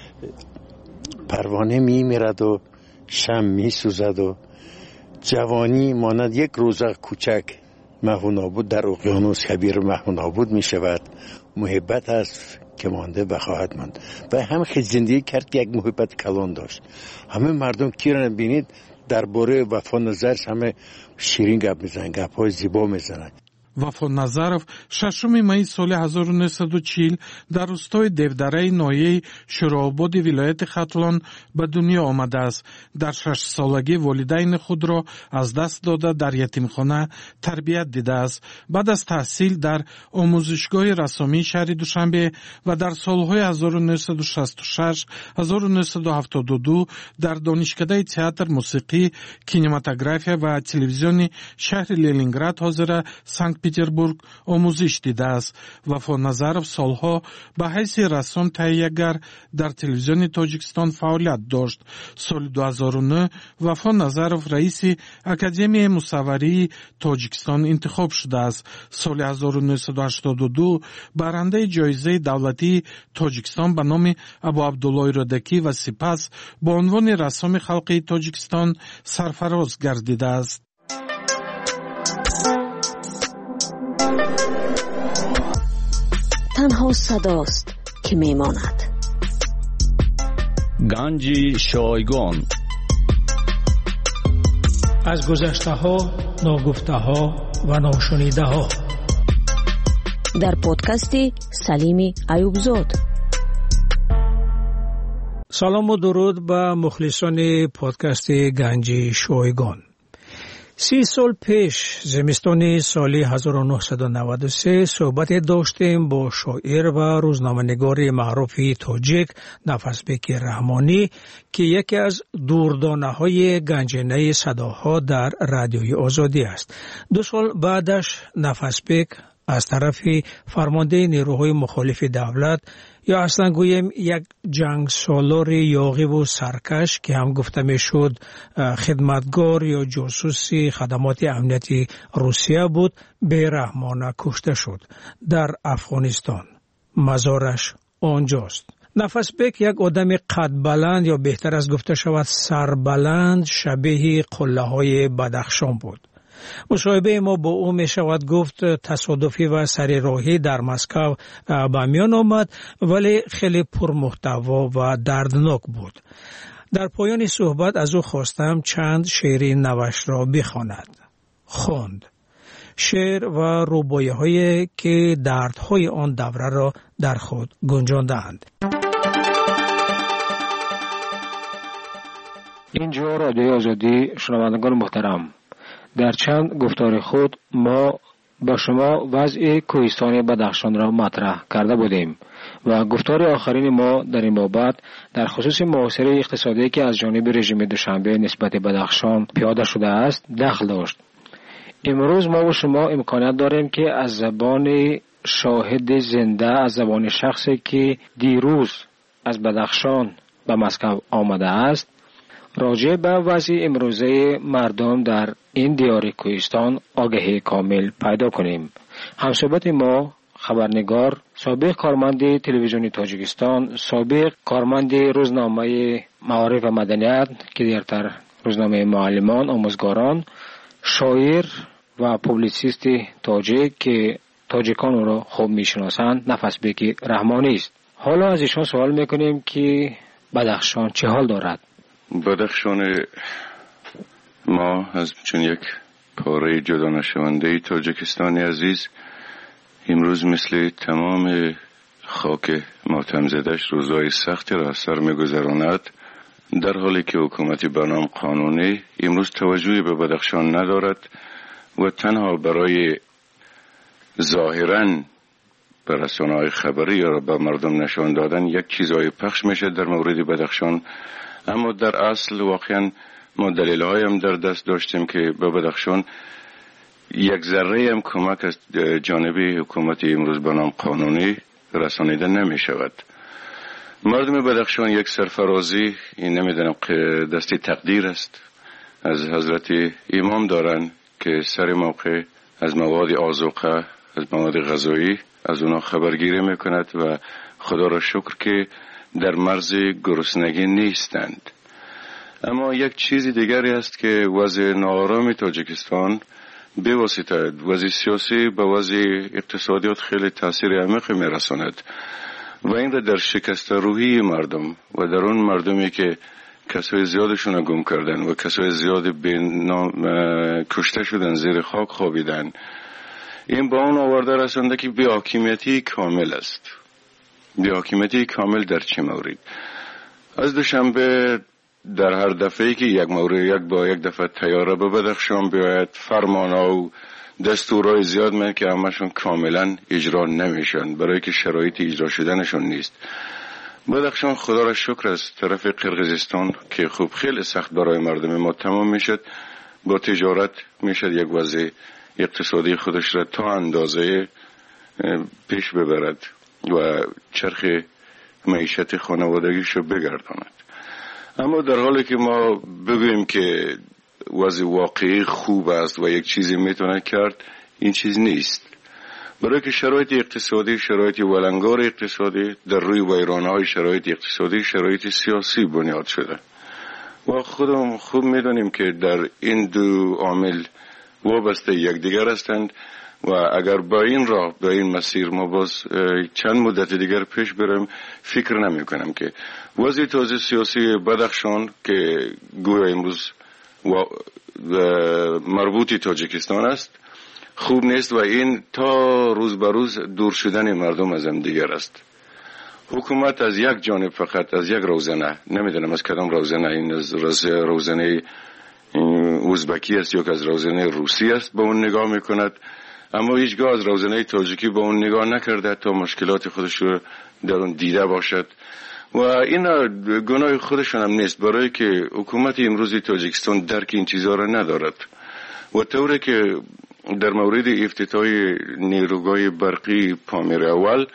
парвоне мемираду шам месӯзаду ҷавонӣ монад як рӯза кӯчак маҳвунобуд дар уқёнус кабир маҳвунобуд мешавад. муҳиббат аст ки монда бахоҳад монд. ва ҳам хел зиндагӣ кард ки як муҳиббати калон дошт. ҳамаи мардум киро бинед дарбораи Вафо Назаров ҳама ширин гап мезананд, гапҳои зибо мезананд. Вафо Назаров шашуми майи соли ҳазору нӯҳсаду чил дар рӯстои Девдараи ноҳияи Шӯроободи вилояти Хатлон ба дунё омадааст. Дар шашсолагӣ волидайни худро аз даст дода дар ятимхона тарбият дидааст. баъд аз таҳсил дар омӯзишгоҳи рассомии шаҳри Душанбе ва дар солҳои ҳазору нӯҳсаду шасту шаш - ҳазору нӯҳсаду ҳафтоду ду дар донишкадаи театр, мусиқӣ, кинематография ва телевизиони шаҳри Ленинград ҳозира Санкт Петербург омӯзиш дидааст. Вафо Назаров солҳо ба ҳайси рассом таҳиягар дар телевизиони Тоҷикистон фаъолият дошт. соли ду ҳазору нӯҳ Вафо Назаров раиси Академияи мусавварии Тоҷикистон интихоб шудааст. соли ҳазору нӯҳсаду ҳаштоду ду барандаи ҷоизаи давлатии Тоҷикистон ба номи Абу Абдуллои Рӯдакӣ ва сипас бо унвони рассоми халқии Тоҷикистон сарфароз гардидааст. تنها صداست که میماند. گنج شایگان از گذشته ها، ناگفته ها و ناشنیده ها در پادکست سلیم ایوبزاد. سلام و درود به مخلصان پادکست گنج شایگان. سی سال پیش زمستان سال هزار و نهصد و نود و سه صحبت داشتیم با شاعر و روزنامه‌نگار معروف تاجیک نفسبک رحمانی که یکی از دوردانه‌های گنجینه صداها در رادیوی آزادی است. دو سال بعدش نفسبک از طرف فرمانده نیروهای مخالف دولت یا اصلا گویم یک جنگ سالار یاغی و سرکش که هم گفته میشد خدمتگار یا جاسوسی خدمات امنیتی روسیه بود بی‌رحمانه کشته شد در افغانستان. مزارش آنجاست. نفسبک یک آدم قد بلند یا بهتر از گفته شود سربلند شبیه قله های بدخشان بود. مصاحبه ما با او می شود گفت تصادفی و سری راهی در مسکو به میان آمد ولی خیلی پرمحتوا و دردناک بود. در پایان صحبت از او خواستم چند شعر نوش را بخواند. خواند. شعر و رباعی هایی که دردهای آن دوره را در خود گنجاندند. اینجا رادیوی آزادی، شنوندگان محترم، در چند گفتار خود ما با شما وضع کوهستان بدخشان را مطرح کرده بودیم و گفتار آخرین ما در این بابت در خصوص محاصره اقتصادی که از جانب رژیم دوشنبه نسبت بدخشان پیاده شده است دخل داشت. امروز ما و شما امکانیت داریم که از زبان شاهد زنده، از زبان شخصی که دیروز از بدخشان به مسکو آمده است، راجع به وضع امروزه مردم در این دیار کوهستان آگاهی کامل پیدا کنیم. همصحبت ما خبرنگار، سابق کارمند تلویزیون تاجیکستان، سابق کارمند روزنامه معارف و مدنیت که دیرتر روزنامه معلمان، آموزگاران، شاعر و پوبلیسیست تاجیک که تاجیکان او را خوب میشناسند، نفسبک رحمانی است. حالا از ایشان سوال میکنیم که بدخشان چه حال دارد؟ بدخشان ما از چون یک پاره جدا نشونده تاجیکستانی عزیز امروز مثل تمام خاک ماتم زدش روزهای سختی را سر می‌گذراند، در حالی که حکومت به نام قانونی امروز توجهی به بدخشان ندارد و تنها برای ظاهراً به رسانه‌های خبری یا به مردم نشان دادن یک چیزای پخش میشه در مورد بدخشان، اما در اصل واقعاً ما دلیل‌های هم در دست داشتیم که به بدخشان یک ذره هم کمک از جانب حکومت امروز به نام قانونی رسانیده نمی شود. مردم بدخشان یک سرفرازی، این نمیدونم که دستی تقدیر است، از حضرت امام دارن که سر موقع از مواد آذوقه، از مواد غذایی از اونا خبرگیری میکند و خدا را شکر که در مرز گرسنگی نیستند. اما یک چیز دیگری است که وضع ناآرام تاجیکستان به واسطه وضع سیاسی به وضع اقتصادیات خیلی تاثیر عمیقی میرساند و این را در شکست روحی مردم و در اون مردمی که کسای زیادشون گم کردن و کسای زیاد به نام کشته شدن، زیر خاک خوابیدن، این با اون آورده رسانده که بی حاکمیتی کامل است. بی حاکمیتی کامل در چه مورد؟ از دوشنبه در هر دفعه که یک مورد یک با یک دفعه تیاره به بدخشان بیاید، فرمانها و دستورهای زیاد من که همشون کاملا اجرا نمیشن برای که شرایط اجرا شدنشون نیست. بدخشان خدا را شکر از طرف قرقیزستان که خوب خیلی سخت برای مردم ما تمام میشد، با تجارت میشد یک وضع اقتصادی خودش را تا اندازه پیش ببرد و چرخ معیشت خانوادگیش را بگرداند. اما در حالی که ما بگوییم که وضع واقعی خوب است و یک چیزی میتونه کرد، این چیز نیست. برای که شرایط اقتصادی، شرایط ولنگار اقتصادی در روی ویرانهای شرایط اقتصادی، شرایط سیاسی بنیاد شده و خودم خوب میدونیم که در این دو عامل وابسته یکدیگر هستند و اگر با این راه، با این مسیر ما باز چند مدت دیگر پیش بریم، فکر نمی کنم که وضع تازه سیاسی بدخشان که گویا امروز مربوطی تاجیکستان است خوب نیست و این تا روز به روز دور شدن مردم از هم دیگر است. حکومت از یک جانب فقط از یک روزنه، نمیدونم از کدام روزنه، این از روزنه ازبکی است یا از روزنه روسی است، با اون نگاه میکند، اما هیچگاه از روزنه تاجیکی با اون نگاه نکرده تا مشکلات خودش رو در اون دیده باشد و این گناه خودشون هم نیست، برای که حکومت امروزی تاجیکستان درک این چیزها را ندارد و طوری که در مورد افتتاح نیروگاه برقی پامیر اول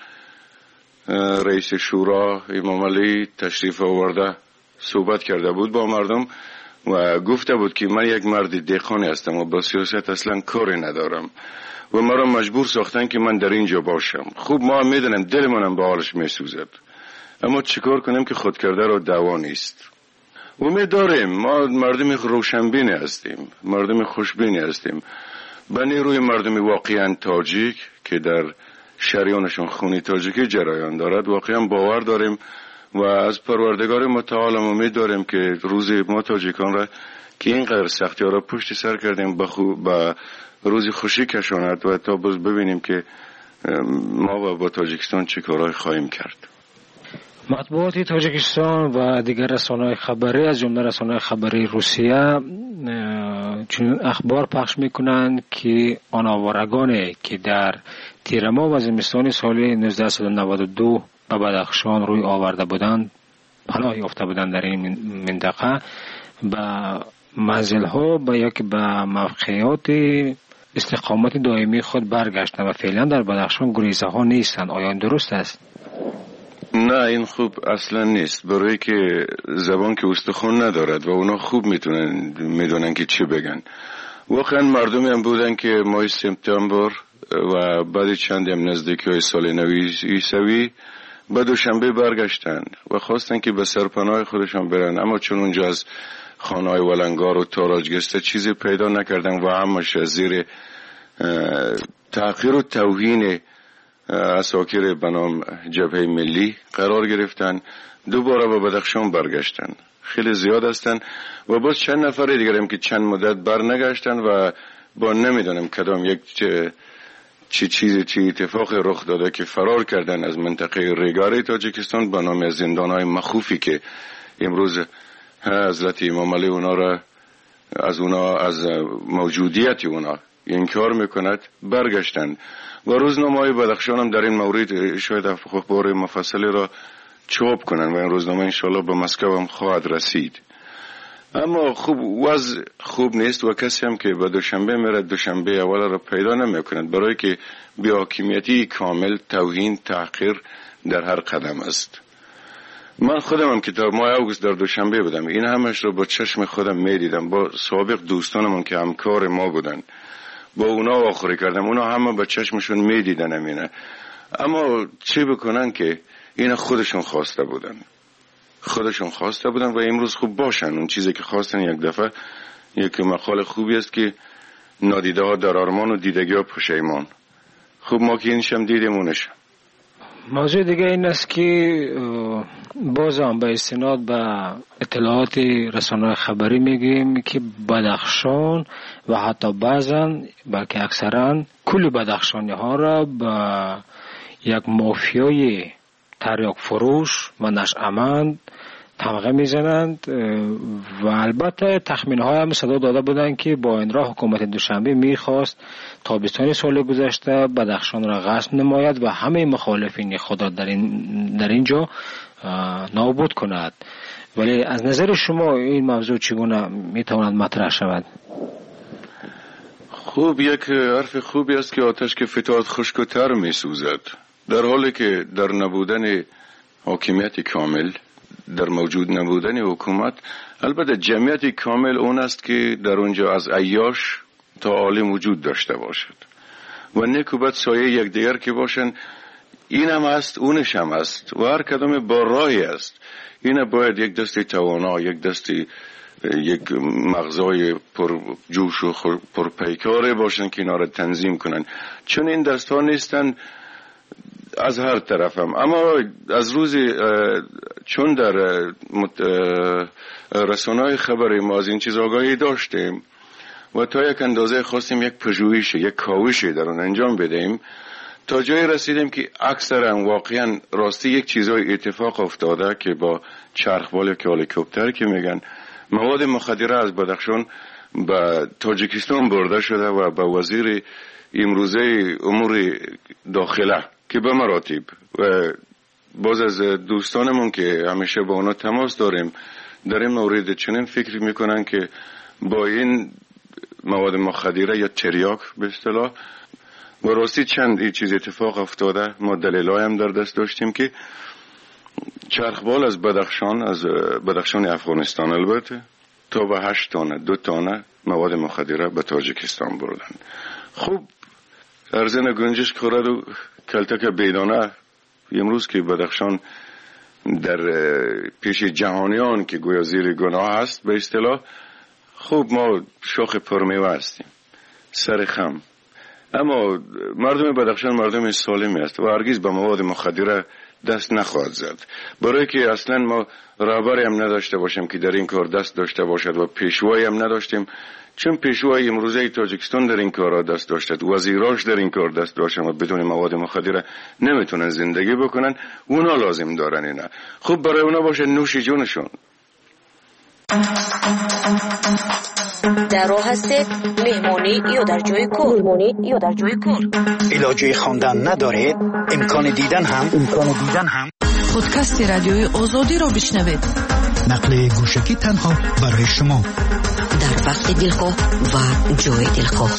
رئیس شورا امام علی تشریف آورده صحبت کرده بود با مردم و گفته بود که من یک مرد دهقانی هستم و با سیاست اصلا کاری ندارم و مرا مجبور ساختن که من در اینجا باشم. خوب ما میدونم دلمونم به حالش میسوزد، اما چیکار کنیم که خود کرده را دوا نیست. امید داریم، ما مردم روشنبینی هستیم، مردم خوشبینی هستیم، به نیروی مردم واقعا تاجیک که در شریانشون خونی تاجیکی جریان دارد واقعا باور داریم و از پروردگار متعال امید داریم که روز ما تاجیکان را که اینقدر سختی ها را پشت سر کردیم با روزی خوشی کشاند و تا باز ببینیم که ما با تاجیکستان چه کارهای خواهیم کرد. مطبوعات تاجیکستان و دیگر رسانه‌های خبری از جمله رسانه‌های خبری روسیه چون اخبار پخش میکنند که آناوارگانی که در تیر ماه و زمستان سال نوزده نود و دو به بدخشان روی آورده بودند، پناه یافته بودند در این منطقه، به منزل‌ها به یک به موقعیات استقامت دائمی خود برگشتند و فعلا در بدخشان گریزه ها نیستند. آیا این درست است؟ نه، این خوب اصلا نیست، برای که زبان که استخوان ندارد و اونا خوب میتونن میدونن که چی بگن. واقعا مردمی هم بودن که ماه سپتامبر و بعد چند هم نزدیکی های سال نوی عیسوی به دوشنبه برگشتن و خواستن که به سرپناه خودشان برن، اما چون اونجا از خانه‌های ولنگار و تاراجگسته چیزی پیدا نکردن و همش زیر تحقیر و توهین اساکر بنام جبهه ملی قرار گرفتن، دوباره به بدخشان برگشتن. خیلی زیاد هستن و باز چند نفر دیگر هم که چند مدت برنگشتن و با نمیدونم کدام یک چی چیز چی اتفاق رخ داده که فرار کردن از منطقه ریگاری تاجیکستان به نام زندانهای مخوفی که امروز حضرت امام علی اونا را از اونا از موجودیت اونا انکار میکند برگشتند و روزنامه‌های بدخشان هم در این مورد شاید اخبار مفصلی را چاپ کنند و این روزنامه انشالله به مسکو هم خواهد رسید. اما خوب وضع خوب نیست و کسی هم که به دوشنبه میره دوشنبه اول را پیدا نمیکند، برای که بی‌حاکمیتی کامل، توهین، تحقیر در هر قدم است. من خودم هم که در ماه اوگوست در دوشنبه بودم، این همش رو با چشم خودم میدیدم، با سابق دوستانم که همکار ما بودن با اونا آخری کردم، اونا همه با چشمشون میدیدن همینه. اما چی بکنن که اینا خودشون خواسته بودن خودشون خواسته بودن و امروز خوب باشن. اون چیزی که خواستن یک دفعه، یک مقال خوبی است که نادیده ها در آرمان و دیدگی ها پشیمان. خوب ما که اینشم دیدیم اونش. موضوع دیگه این است که باز هم به استناد به اطلاعات رسانه‌های خبری میگیم که بدخشان و حتی بعضن بلکه اکثرا کل بدخشانی ها را به یک مافیای تریاک فروش و نشأمند تمغه میزنند و البته تخمین های هم صدا داده بودند که با این راه حکومت دوشنبه میخواست تابستان سال گذشته بدخشان را غصب نماید و همه مخالفین خود را در, این در اینجا نابود کند. ولی از نظر شما این موضوع چگونه میتواند مطرح شود؟ خوب، یک حرف خوبی است که آتش که فتاد خشک‌تر میسوزد. در حالی که در نبودن حاکمیت کامل، در موجود نبودن حکومت، البته جمعیت کامل اون است که در اونجا از عیاش تا عالم وجود داشته باشد و نکوبت سایه یک دیگر که باشن. این هم است، اونش هم است و هر کدام با راهی است. این باید یک دستی توانا، یک دستی یک مغزای پر جوش و پر پیکاره باشن که اینا را تنظیم کنن، چون این دست ها نیستن از هر طرف هم. اما از روز چون در رسانه‌های خبری ما از این چیز آگاهی داشتیم و تا یک اندازه خواستیم یک پژوهش، یک کاوشی در اون انجام بدیم، تا جایی رسیدیم که اکثرا واقعا راستی یک چیزای اتفاق افتاده که با چرخبال که هلیکوپتر که میگن مواد مخدره از بدخشان به تاجیکستان برده شده و به وزیر امروزه امور داخله که به مراتب و باز از دوستانمون که همیشه با اونا تماس داریم در این مورد چنین فکر میکنن که با این مواد مخدره یا تریاک به اصطلاح و راستی چند این چیز اتفاق افتاده. ما دلیلای هم در دست داشتیم که چرخبال از بدخشان، از بدخشان افغانستان البته، تا به هشت تانه دو تانه مواد مخدره به تاجیکستان بردن. خوب ارزن گنجش خورد و کلتک بیدانه امروز که بدخشان در پیش جهانیان که گویا زیر گناه هست به اصطلاح، خوب ما شاخ پرمیوه هستیم، سر خم. اما مردم بدخشان مردم سالمی است و هرگز به مواد مخدره دست نخواهد زد، برای که اصلا ما رهبری هم نداشته باشیم که در این کار دست داشته باشد و پیشوایی هم نداشتیم، چون پیشوای امروزه تاجیکستان در این کار دست داشتد، وزیراش در این کار دست داشتن و بدون مواد مخدره نمیتونن زندگی بکنن. اونا لازم دارن اینا. خوب برای اونا باشه نوش جونشون. در راه هستید مهمانی یا در جای کار؟ مهمانی یا در جای کار؟ علاجه خواندن ندارید؟ امکان دیدن هم امکان دیدن هم پادکست رادیوی آزادی را بشنوید. نقل گوشکی تنها برای شما در وقت دلخواه و جای دلخواه.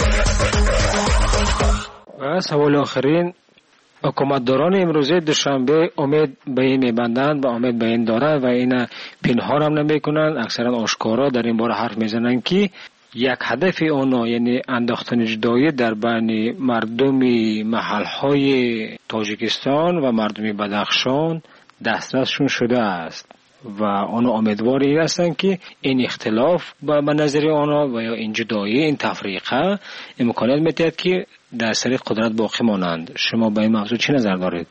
و سوال آخرین، حکومتداران امروزه دوشنبه امید به این میبندند و امید به این دارند و این پنهان هم نمیکنند، اکثرا آشکارا در این باره حرف میزنند که یک هدف اونا یعنی انداختن جدایی در بین مردم محلهای تاجیکستان و مردم بدخشان دسترسشون شده است و آنها امیدواری هستند که این اختلاف به نظر آنها و یا این جدایی، این تفریقه امکانات میتید که در سر قدرت باقی مانند. شما به این موضوع چی نظر دارید؟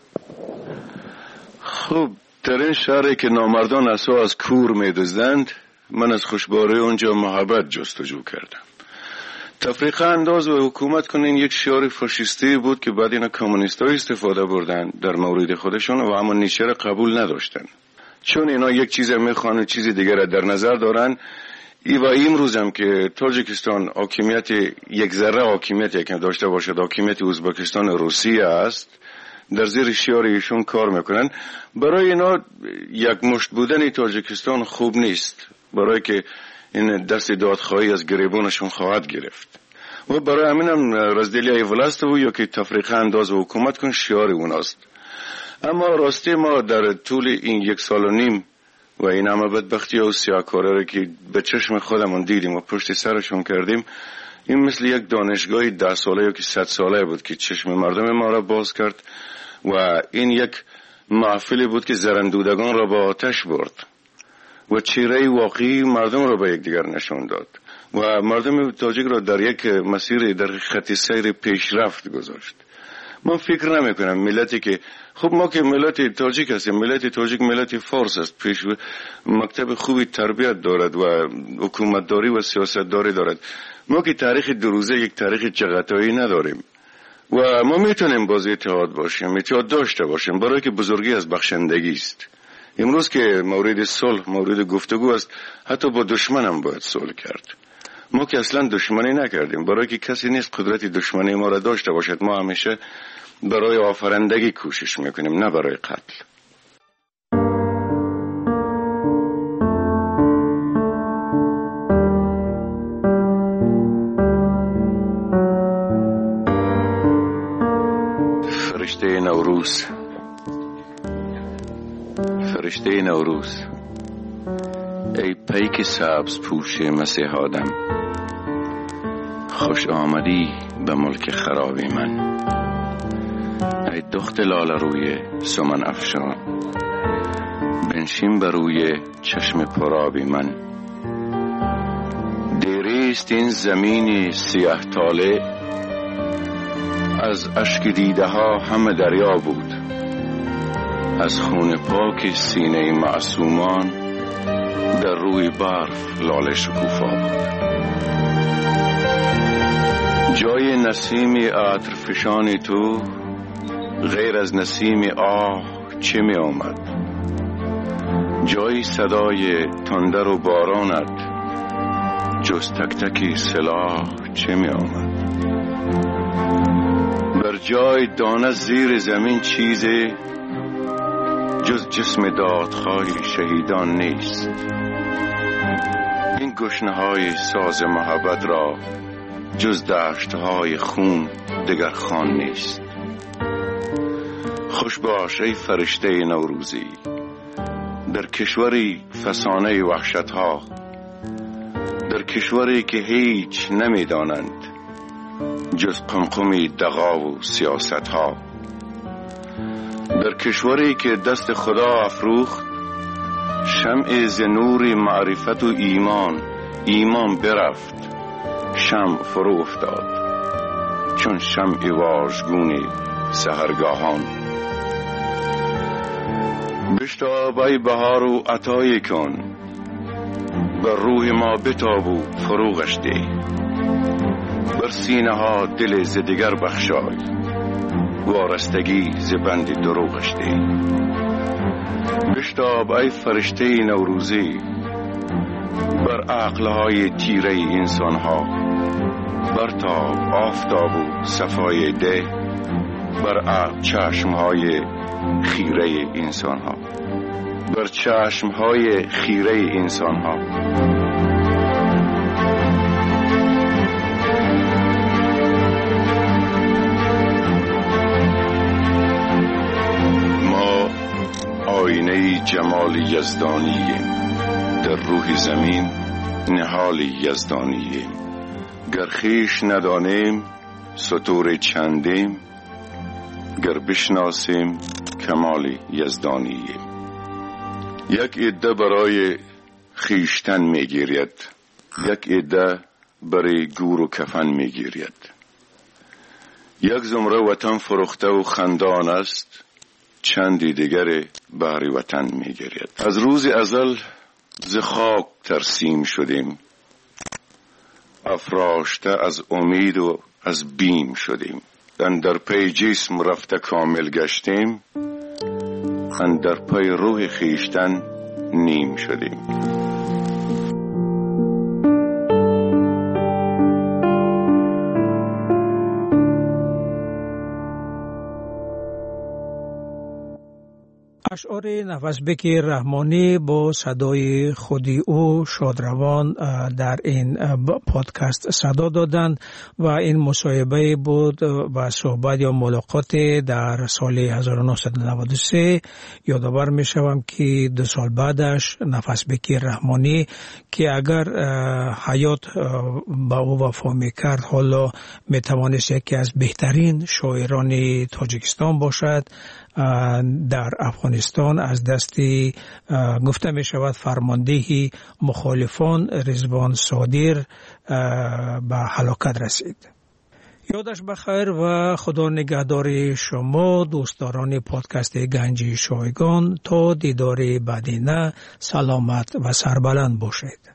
خب در این شهری که نامردان اسو از کور میدزدند، من از خوشباری اونجا محبت جستجو کردم. تفریقه انداز و حکومت کنین یک شعار فاشیستی بود که بعد اینا کمونیست ها استفاده بردن در مورد خودشون و اما نیچه را قبول نداشتن، چون اینا یک چیز میخوان و چیز دیگر را در نظر دارن. ای و امروز هم که تاجیکستان حاکمیت یک ذره حاکمیت که داشته باشد حاکمیت ازبکستان روسیه است، در زیر شعار ایشون کار میکنن. برای اینا یک مشت بودن تاجیکستان خوب نیست، برای که این دست دادخواهی از گریبانشون خواهد گرفت و برای همین هم رزدیلی ولست و یا که تفریقه انداز و حکومت کن شعار اوناست. اما راستی ما در طول این یک سال و نیم و این همه بدبختی و سیاکاره را که به چشم خودمون دیدیم و پشت سرشون کردیم، این مثل یک دانشگاه ده ساله یا که صد ساله بود که چشم مردم ما را باز کرد و این یک محفلی بود که زرندودگان را با آتش برد و چهره واقعی مردم را به یک دیگر نشان داد و مردم تاجیک را در یک مسیر در خط سیر پیشرفت گذاشت. من فکر نمی کنم ملتی که خب ما که ملت تاجیک هستیم، ملت تاجیک ملت فارس است، پیش مکتب خوبی تربیت دارد و حکومتداری و سیاستداری دارد. ما که تاریخ دو روزه یک تاریخ چغتایی نداریم و ما میتونیم باز اتحاد باشیم، اتحاد داشته باشیم، برای که بزرگی از بخشندگی است. امروز که مورد صلح مورد گفتگو است، حتی با دشمن هم باید صلح کرد. ما که اصلا دشمنی نکردیم، برای که کسی نیست قدرت دشمنی ما را داشته باشد. ما همیشه برای آفرندگی کوشش میکنیم، نه برای قتل. فرشته نوروز، فرشته نوروز، ای پیک سبز پوش مسیح آدم، خوش آمدی به ملک خرابی من. ای دخت لاله روی سمن افشان، بنشین بر روی چشم پرابی من. دیریست این زمین سیاه تاله، از اشک دیده ها همه دریا بود. از خون پاک سینه معصومان، در روی برف لاله شکوفا بود. جای نسیم عطر فشان تو، غیر از نسیم آه چه می آمد؟ جای صدای تندر و بارانت، جز تک تکی سلاح چه می آمد؟ بر جای دانه زیر زمین چیزی جز جسم دادخواه شهیدان نیست. این گشنه‌های ساز محبت را جز دشت‌های خون دگر خان نیست. خوش باش ای فرشته نوروزی، در کشوری فسانه وحشت‌ها، در کشوری که هیچ نمی‌دانند جز قمقمی دغا و سیاست‌ها، در کشوری که دست خدا افروخت شمع ز نور معرفت و ایمان. ایمان برفت، شمع فرو افتاد چون شمع واژگون سحرگاهان. بشتاب ای بهار و عطایی کن، بر روح ما بتاب و فروغش ده. بر سینه ها دل ز دگر بخشای، وارستگی ز بند دروغش ده. بشتاب ای فرشته نوروزی، بر عقلهای تیره انسان ها. برتاب آفتاب و صفای ده، بر چشمهای خیره انسان ها، بر چشمهای خیره انسان ها. ما آینه جمال یزدانییم، در روح زمین نهال یزدانییم. گر خویش ندانیم ستور چندیم، گر بشناسیم کمال یزدانییم. یک عده برای خویشتن میگیرید، یک عده برای گور و کفن میگیرید. یک زمره وطن فروخته و خندان است، چندی دیگر بهر وطن میگیرید. از روز ازل ز خاک ترسیم شدیم، افراشته از امید و از بیم شدیم. اندر پی جسم رفته کامل گشتیم، اندر پی روح خیشتن نیم شدیم. اشعار نفسبک رحمانی با صدای خودی او شادروان در این پادکست صدا دادند و این مصاحبه بود و صحبت یا ملاقات در سال هزار و نهصد و نود و سه. یادآور می شوم که دو سال بعدش نفسبک رحمانی که اگر حیات با او وفا می کرد حالا می توانست یکی از بهترین شاعران تاجیکستان باشد، در افغانستان از دستی گفته می شود فرماندهی مخالفان رضوان صادر به هلاکت رسید. یادش بخیر و خدا نگهدار شما دوستداران پادکست گنج شایگان. تا دیدار بعدینه سلامت و سربلند باشید.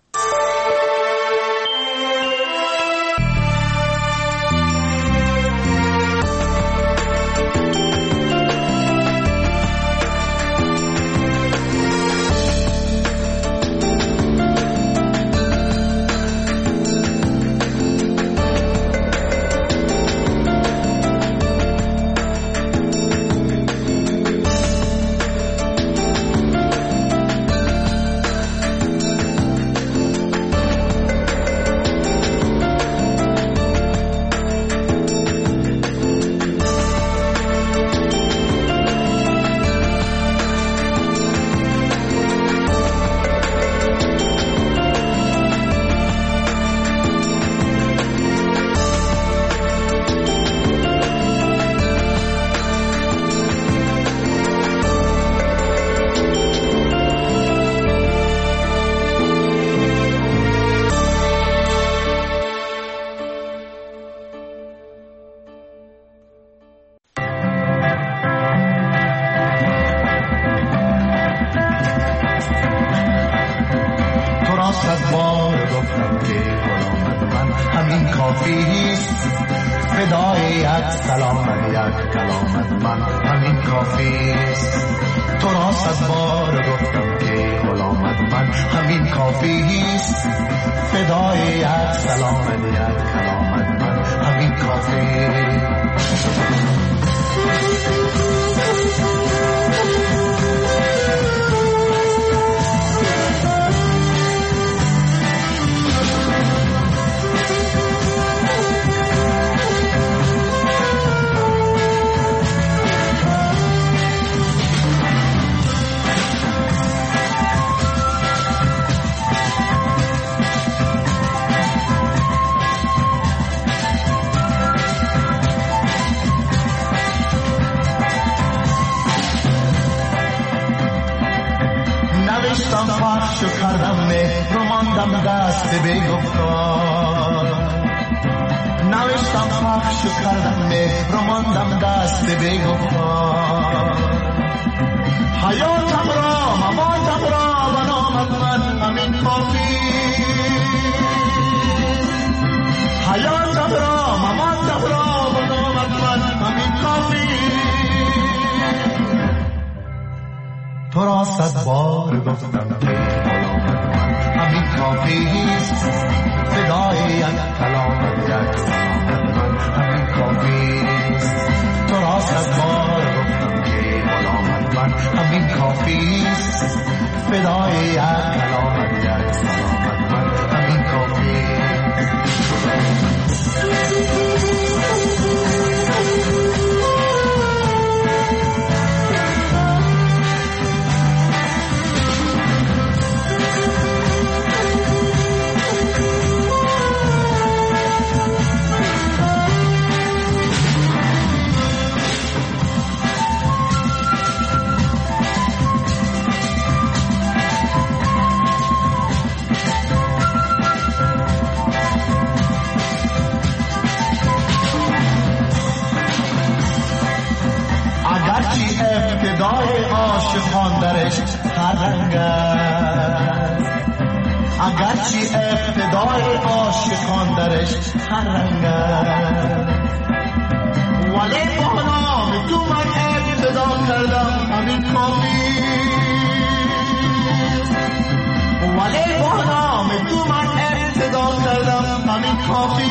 اگرچه ابتدای عاشقان درش هر رنگ ولی با نام تو من ابتدا کردم همین کافی ولی با نام تو من ابتدا کردم همین کافی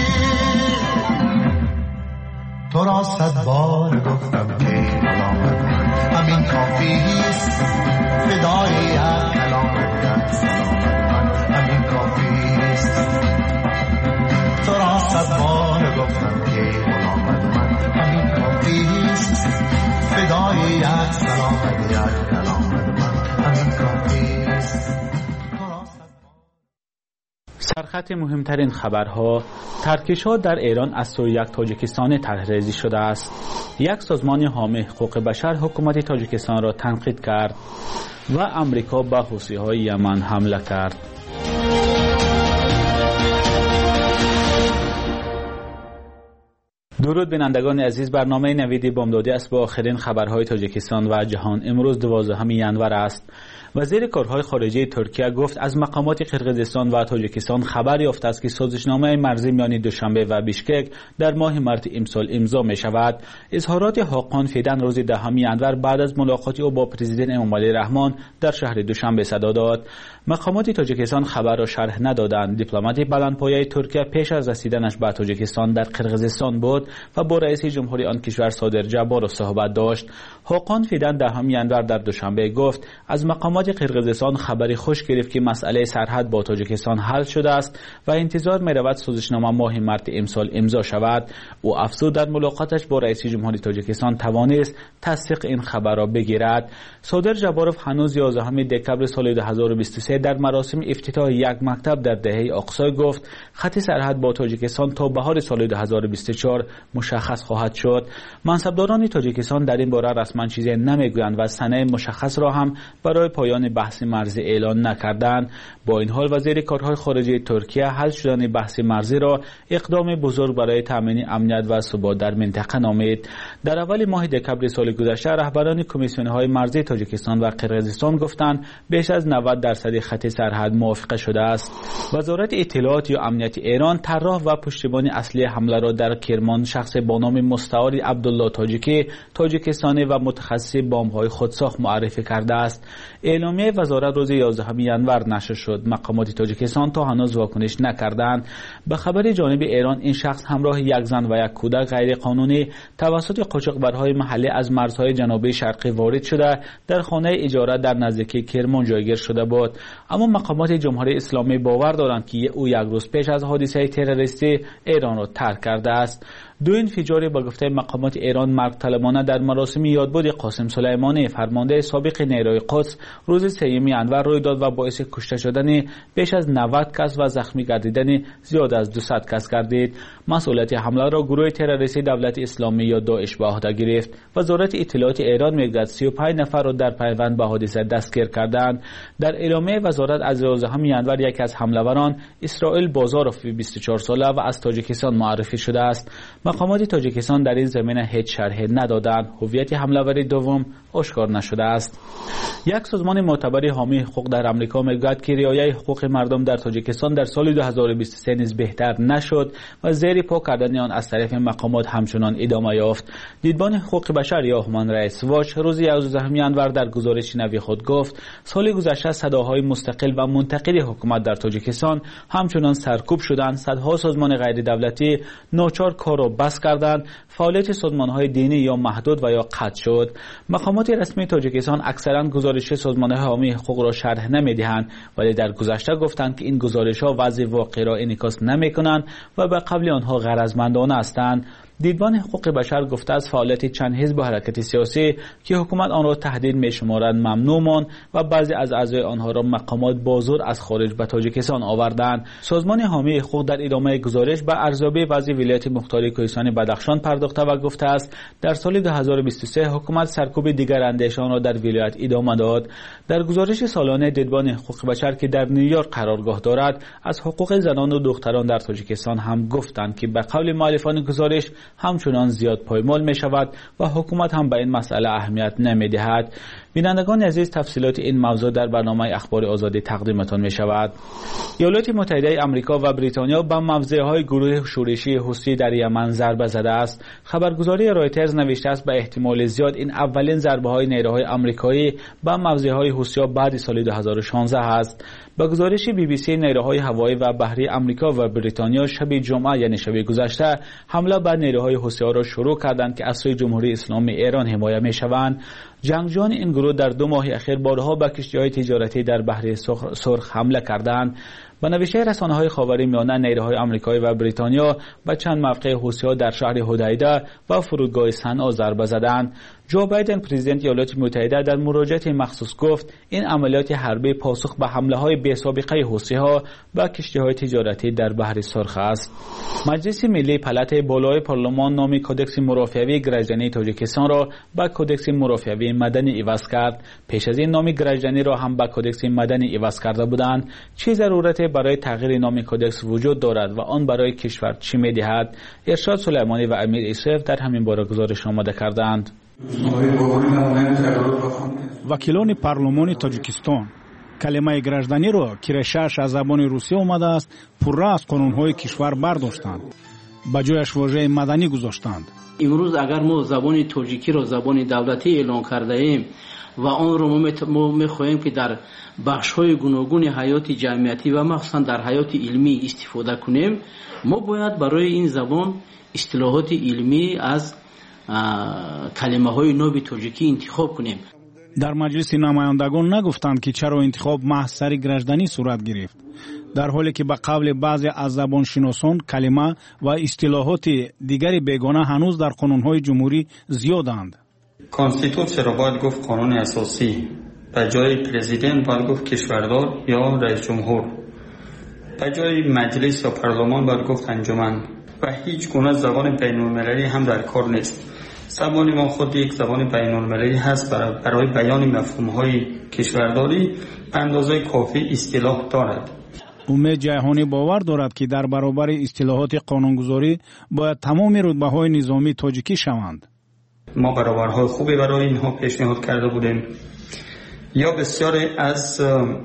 تو را صد بار گفتم که ملامت همین کافی است فدای یک کلامت یک سلامت همین کافی است تو را صد بار گفتم که ملامت من همین کافی است فدای یک سلامت یک کلامت من همین کافی است. سرخط مهمترین خبرها: ترکش‌ها در ایران از سوی یک تاجیکستان طرح‌ریزی شده است. یک سازمان حامی حقوق بشر حکومت تاجیکستان را تنقید کرد و امریکا به حوثی‌های یمن حمله کرد. درود بینندگان عزیز، برنامه نوید بامدادی است با آخرین خبرهای تاجیکستان و جهان. امروز دوازدهم ژانویه است. وزیر کارهای خارجه ترکیه گفت از مقامات قرقیزستان و تاجیکستان خبر یافته است که سازشنامه مرزی میان دوشنبه و بیشکک در ماه مارس امسال امضا می شود. اظهارات حاقان فیدن روز دهم ژانویه بعد از ملاقات او با پرزیدنت امامعلی رحمان در شهر دوشنبه صدا داد. مقامات تاجیکستان خبر را شرح ندادند. دیپلمات بلندپایه ترکیه پیش از رسیدنش به تاجیکستان در قرقیزستان بود و با رئیس جمهوری آن کشور صادر جبارov صحبت داشت. حاقان فیدن دهم ژانویه در دوشنبه گفت از مقامات قرقیزستان خبری خوش گرفت که مسئله سرحد با تاجیکستان حل شده است و انتظار می رود سازشنامه ماه مارس امسال امضا شود. او افزود در ملاقاتش با رئیس جمهوری تاجیکستان توانست تصدیق این خبر را بگیرد. صادر جبارov هنوز یازدهم دکبر سال دو هزار و بیست و سه در مراسم افتتاح یک مکتب در دهه اقصی گفت خط سرحد با تاجیکستان تا بهار سال دو هزار و بیست و چهار مشخص خواهد شد. منصبداران تاجیکستان در این باره رسما چیزی نمیگویند و سنه مشخص را هم برای پایان بحث مرزی اعلان نکردند. با این حال وزیر کارهای خارجه ترکیه حل شدن بحث مرزی را اقدام بزرگ برای تامین امنیت و ثبات در منطقه نامید. در اول ماه دکبر سال گذشته رهبران کمیسیون‌های مرزی تاجیکستان و قرقیزستان گفتند بیش از نود درصد خط سرحد موافقه شده است. وزارت اطلاعات یا امنیت ایران طراح و پشتیبان اصلی حمله را در کرمان شخص با نام مستعار عبدالله تاجیکی تاجیکستانی و متخصص بمب‌های خودساخت معرفی کرده است. اعلامیه وزارت روز یازدهم ژانویه نشر شد. مقامات تاجیکستان تا هنوز واکنش نکردند. به خبر جانب ایران این شخص همراه یک زن و یک کودک غیر قانونی توسط قاچاقبرهای محلی از مرزهای جنوبی شرقی وارد شده در خانه اجاره در نزدیکی کرمان جایگیر شده بود. اما مقامات جمهوری اسلامی باور دارند که او یک روز پیش از حادثه تروریستی ایران را ترک کرده است. دو انفجار با گفته مقامات ایران مرگ طلبانه در مراسم یادبود قاسم سلیمانی فرمانده سابق نیروی قدس روز سوم ژانویه روی داد و باعث کشته شدن بیش از نود کس و زخمی گردیدن زیاد از دویست کس گردید. مسئولیت حمله را گروه تروریستی دولت اسلامی یا داعش به عهده گرفت. وزارت اطلاعات ایران میگوید سی و پنج نفر را در پیوند به حادثه دستگیر کردند. در اعلامیه وزارت از یازدهم ژانویه یکی از حمله‌وران اسرائیل بازاروف بیست و چهار ساله و از تاجیکستان معرفی شده است. مقامات تاجیکستان در این زمینه هیچ شرحی ندادند. هویت حمله‌ور دوم آشکار نشده است. یک سازمان معتبر حامی حقوق در آمریکا میگوید که رعایت حقوق مردم در تاجیکستان در سال دو هزار و بیست و سه نیز بهتر نشد و زیر پا کردن آن از طرف مقامات همچنان ادامه یافت. دیدبان حقوق بشر یا هومن رایتس واچ روز یازدهم ژانویه در گزارش نوی خود گفت سال گذشته صداهای مستقل و منتقد حکومت در تاجیکستان همچنان سرکوب شدند. صدها سازمان غیر دولتی ناچار کار را بس کردند. فعالیت سازمان‌های دینی یا محدود و یا قطع شد. مقامات رسمی تاجیکستان اکثرا گزارش سازمان‌های حامی حقوق را شرح نمی‌دهند، ولی در گذشته گفتند که این گزارش‌ها وضع واقعی را انعکاس نمی‌کنند و به قبل آنها غرضمندانه هستند. دیدبان حقوق بشر گفته از فعالیت چند حزب و حرکت سیاسی که حکومت آن را تهدید می‌شمارند ممنوع ماند و بعضی از اعضای آنها را مقامات بازور از خارج به تاجیکستان آوردند. سازمان حامی حقوق در ادامه گزارش به ارزیابی وضع ولایت مختار کوهستان بدخشان پرداخته و گفته است در سال دو هزار و بیست و سه حکومت سرکوب دیگر اندیشان را در ولایت ادامه داد. در گزارش سالانه دیدبان حقوق بشر که در نیویورک قرارگاه دارد از حقوق زنان و دختران در تاجیکستان هم گفتند که به قول مؤلفان گزارش همچنان زیاد پایمال می شود و حکومت هم به این مسئله اهمیت نمی دهد. بینندگان عزیز، تفصیلات این موضوع در برنامه اخبار آزادی تقدیمتان می شود. ایالات متحده آمریکا و بریتانیا به موضعهای گروه شورشی حوثی در یمن ضربه زده است. خبرگزاری رایترز نوشته است به احتمال زیاد این اولین ضربه های نیروهای آمریکایی به موضعهای حوثی بعد سال دو هزار و شانزده است. با گزارش بی بی سی، نیروهای هوایی و بحری آمریکا و بریتانیا شب جمعه یعنی شب گذشته حمله بر نیروهای حوثی را شروع کردند که از سوی جمهوری اسلامی ایران حمایت می‌شوند. جنگجویان این گروه در دو ماه اخیر بارها به کشتی‌های تجارتی در بحر سرخ حمله کردند. با نوشته رسانه‌های خاورمیانه، نیروهای آمریکایی و بریتانیا به چند موقع حوثی‌ها در شهر حدیده و فرودگاه صنعا ضربه زدند. جو بایدن پرزیدنت ایالات متحده در مراجعه مخصوص گفت این عملیات حربی پاسخ به حمله‌های بی‌سابقه حوثی‌ها به کشتی‌های تجارتی در بحر سرخ است. مجلس ملی پلات بالای پارلمان نام کدکس مرافعه‌ای گرجدانی تاجیکستان را به کدکس مرافعه‌ای مدنی عوض کرد. پیش از این نام گرجدانی را هم به کدکس مدنی عوض کرده بودند. چه ضرورت برای تغییر نام کدکس وجود دارد و آن برای کشور چی می‌دهد؟ ارشاد سلیمانی و امیر ایسف در همین باره گزارش آماده کردند. وکیلان پارلمانی تاجیکستان کلمه گرجدانی را که ریشه‌اش از زبان روسی آمده است پررا از قانون‌های کشور برداشتند، به جایش واژه مدنی گذاشتند. امروز اگر ما زبان تاجیکی را زبان دولتی اعلان کرده ایم و آن را ما می‌خواهیم که در بخش‌های گوناگون حیات جمعیتی و مخصوصا در حیات علمی استفاده کنیم، ما باید برای این زبان اصطلاحات علمی از کلمه های نو تاجیکی انتخاب کنیم. در مجلس نمایندگان نگفتند که چرا انتخاب محض سر گرجدانی صورت گرفت، در حالی که به قول بعضی از زبان شناسان کلمه و اصطلاحات دیگری بیگانه هنوز در قانون‌های جمهوری زیادند. کانستیتوسیا را باید گفت قانون اساسی، به جای پرزیدنت باید گفت کشوردار یا رئیس جمهور، به جای مجلس یا پارلمان باید گفت انجمن و هیچ گونه زبان بین‌المللی هم در کار نیست. زبان ما خود یک زبان بین‌المللی هست، برای بیان مفهوم‌های کشورداری به اندازه کافی اصطلاح دارد. امید جهانی باور دارد که در برابر اصطلاحات قانونگذاری باید تمام رتبه‌های نظامی تاجیکی شوند. ما برابرهای خوبی برای اینها پیشنهاد کرده بودیم. یا بسیاری از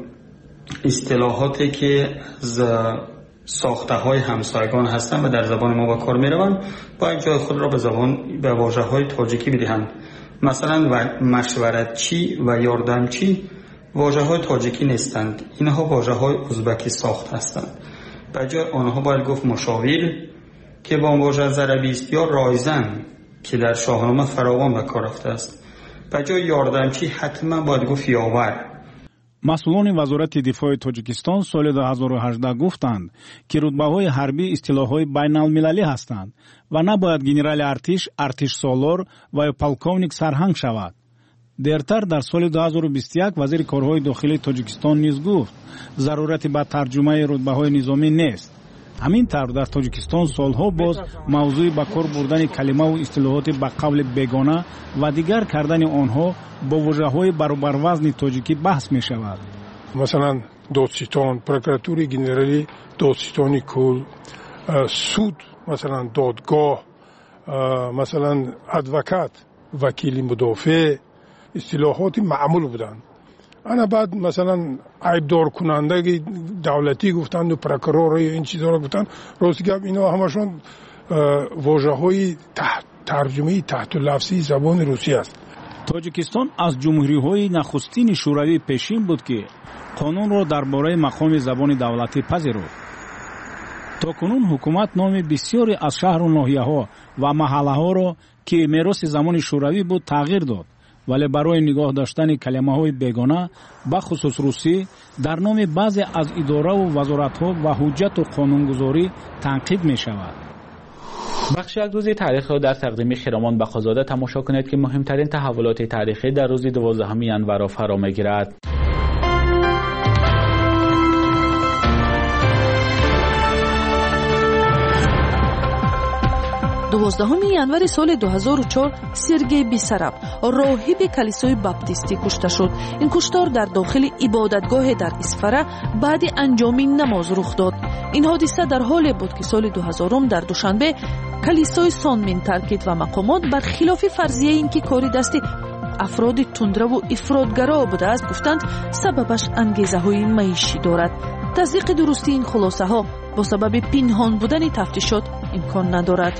اصطلاحاتی که از ساخته های همسایگان هستند و در زبان ما به کار می روند باید جای خود را به زبان به واژه های تاجیکی بدهند. مثلا مشورتچی و یاردمچی واژه های تاجیکی نیستند، اینها واژه های ازبکی ساخت هستند. به جای آنها باید گفت مشاور که با واژه از عربی است، یا رایزن که در شاهنامه فراوان به کار رفته است. به جای یاردمچی حتما باید گفت یاور. مسئولان وزارت دفاع تاجیکستان سال دو هزار و هجده گفتند که رتبه‌های حربی اصطلاح‌های بین‌المللی هستند و نباید گنرال ارتش، ارتش سالار و پالکونیک سرهنگ شود. دیرتر در سال دو هزار و بیست و یک وزیر کارهای داخلی تاجیکستان نیز گفت ضرورتی به ترجمه رتبه‌های نظامی نیست. همین طور در تاجیکستان سالها باز موضوع به کار بردن کلمه و اصطلاحات به قول بیگانه و دیگر کردن آنها با واژه‌های برابر وزن تاجیکی بحث می شود. مثلا دادستان، پروکراتوری گنرالی دادستانی کل، سود، مثلا دادگاه، مثلا ادوکات، وکیل مدافع، اصطلاحات معمول بودند. انا بعد مثلا عیبدار کننده دولتی گفتند و پروکرور این چیزا رو گفتند، راست گپ اینا همشون واژه‌های ترجمه تحت لفظی زبان روسی است. تاجیکستان از جمهوری‌های نخستین شوروی پیشین بود که قانون را درباره مقام زبان دولتی پذیرفت. تاکنون حکومت نام بسیاری از شهر و ناحیه‌ها و محله‌ها را که میراث زمان شوروی بود تغییر داد، ولی برای نگاه داشتن کلمه‌های بیگانه به خصوص روسی در نام بعضی از اداره و وزارت‌ها و حجت و قانونگذاری تنقید می‌شود. بخش یک روزی تاریخ را در تقدیم خیرامان بخازاده تماشا کنید که مهمترین تحولات تاریخی در روز دوازدهم ژانویه را فرا می‌گیرد. دوازدهم ژانویه سال دو هزار و چهار سرگئی بیسراب راهب کلیسای باپتیستی کشته شد. این کشتار در داخل عبادتگاه در اسفره بعد انجام نماز رخ داد. این حادثه در حالی بود که سال دو هزار در دوشنبه کلیسای سان من ترکید و مقامات برخلاف فرضیه اینکه کاری دستی افراد تندرو و افراطگرا بوده است گفتند سببش انگیزه‌های معیشی دارد. تصدیق درستی این خلاصه ها با سبب پنهان بودن تفتیشات امکان ندارد.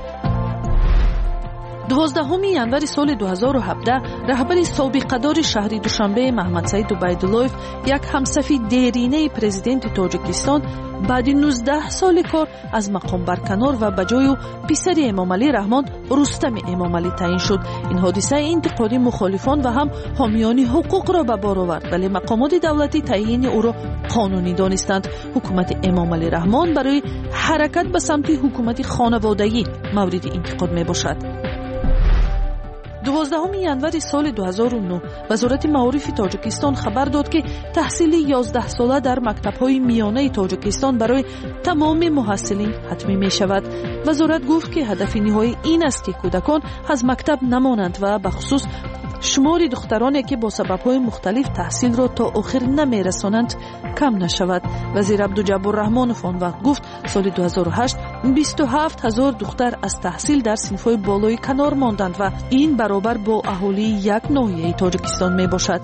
دوازدهم ینور سال دو هزار و هفده رهبر سابقه‌دار شهر دوشنبه محمد سعید عبیدالله‌اف یک همصفی دیرینه پرزیدنت تاجیکستان بعد نوزده سال کار از مقام برکنار و به جای او پسر امامعلی رحمان رستم امامعلی تعیین شد. این حادثه انتقاد مخالفان و هم حامیان حقوق را به بار آورد، ولی مقامات دولتی تعیین او را قانونی دانستند. حکومت امامعلی رحمان برای حرکت به سمت حکومت خانوادگی مورد انتقاد می باشد. دوازدهم ینور سال دو هزار و نه وزارت معارف تاجیکستان خبر داد که تحصیل یازده ساله در مکتب‌های میانه تاجیکستان برای تمام محصلین حتمی می شود. وزارت گفت که هدف نهایی این است که کودکان از مکتب نمانند و به خصوص شمار دخترانی که با سبب‌های مختلف تحصیل را تا آخر نمی رسانند کم نشود. وزیر عبدالجبار رحمانوف آن وقت گفت سال دو هزار و هشت بیست و هفت هزار دختر از تحصیل در صنف‌های بالای کنار ماندند و این برابر با اهالی یک ناحیه تاجیکستان می باشد.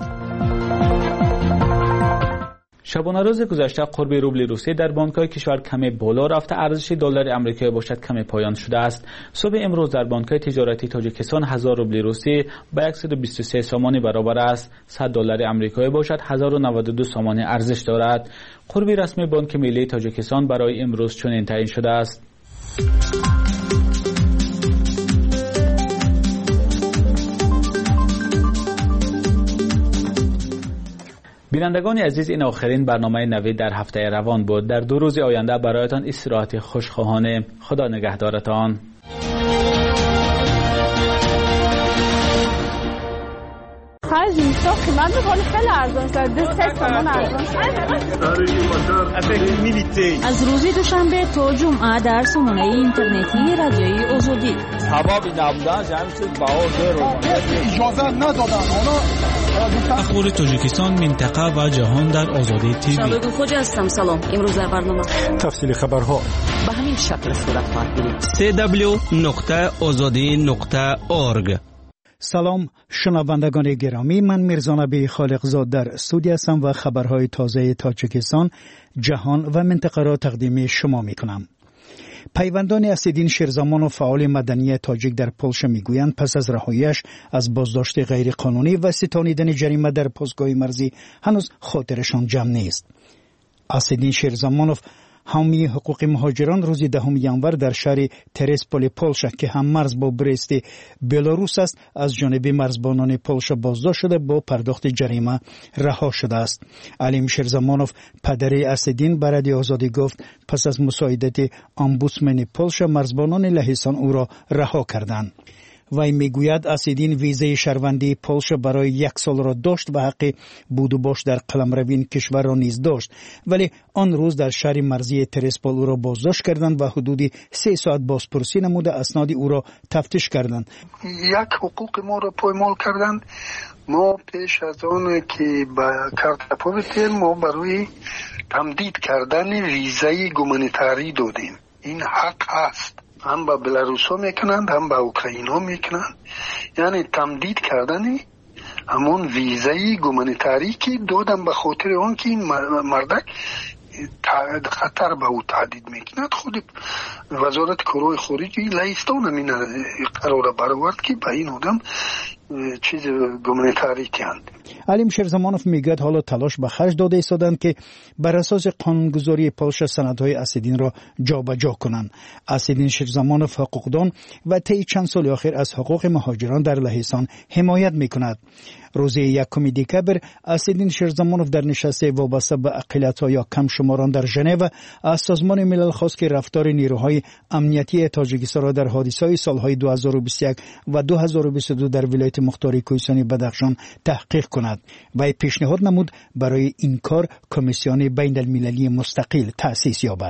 شبانه روز گذشته قرب روبل روسی در بانک‌های کشور کمی بالا رفته، ارزش دلار آمریکایی باشد کمی پایان شده است. صبح امروز در بانک‌های تجارتی تاجیکستان هزار روبل روسی به صد و بیست و سه سامانی برابر است. صد دلار آمریکایی باشد هزار و نود و دو سامانی ارزش دارد. قرب رسمی بانک ملی تاجیکستان برای امروز چنین تعیین شده است. بینندگان عزیز، این آخرین برنامه نوید در هفته روان بود. در دو روز آینده برایتان استراحت خوشخواهانه. خدا نگهدارتان. خرج اینستا قیمت می‌کنه خیلی ارزان شد. دو سه تومن ارزان شد. از روز دوشنبه تا جمعه در سامانه اینترنتی رادیوی آزادی. سبب نبودن جمعیت بهار رو اجازه ندادن. اخبار تاجیکستان، منطقه و جهان در آزادی تیوی. شبکه خوجا هستم. سلام. امروز در برنامه تفصیل خبرها به همین شکل صورت خواهد گرفت. دبلیو دبلیو دبلیو نقطه آزادی نقطه اورگ. سلام شنوندگان گرامی، من میرزا نبی خالقزاد در استودیو هستم و خبرهای تازه تاجیکستان، جهان و منطقه را تقدیم شما میکنم. پیوندان اسدین شیرزمان و فعال مدنی تاجیک در پولش میگویند پس از رهاییش از بازداشت غیرقانونی و ستانیدن جریمه در پاسگاه مرزی هنوز خاطرشان جمع نیست. اسدین شیرزمانوف حامی حقوق مهاجران روز دهم ینور در شهر ترسپول پولش که هم مرز با برست بلاروس است از جانب مرزبانان پولش بازداشت شده با پرداخت جریمه رها شده است. علیم شیرزمانوف پدر اسدین به رادیو آزادی گفت پس از مساعدت امبودسمن پولش مرزبانان لهستان او را رها کردند. وی میگوید اسدین ویزه شهروندی پولش برای یک سال را داشت و حق بود و باش در قلمروی کشور را نیز داشت، ولی آن روز در شهر مرزی ترسپول او را بازداشت کردند و حدود سه ساعت بازپرسی نموده اسناد او را تفتیش کردند. یک حقوق ما را پایمال کردند. ما پیش از آن که به کارت پولیتین ما برای تمدید کردن ویزه گومانیتاری دادیم. این حق است. هم با بلاروس ها میکنند هم با اوکراین ها میکنند. یعنی تمدید کردن همون ویزای گومانیتاری که دادن به خاطر اون که این مردک خطر به او تهدید میکند. خود وزارت کارهای خارجی لهستان همین قرار برآورد که به این آدم چیز گومانیتاری کند. علیم شیرزمانوف میگوید حالا تلاش به خرج داده ایستادند که بر اساس قانونگذاری پولش سندهای اسدین را جابجا کنند. اسدین شیرزمانوف حقوقدان و طی چند سال اخیر از حقوق مهاجران در لهستان حمایت میکند. روز یکم دکبر اسدین شیرزمانوف در نشست وابسته به اقلیت‌ها یا کم شماران در ژنو از سازمان ملل خواست که رفتار نیروهای امنیتی تاجیکستان را در حادثه‌های سالهای دو هزار و بیست و یک و دو هزار و بیست و دو در ولایت مختار کوهستانی بدخشان تحقیق کند. وی پیشنهاد نمود برای این کار کمیسیون بین المللی مستقل تأسیس یابد.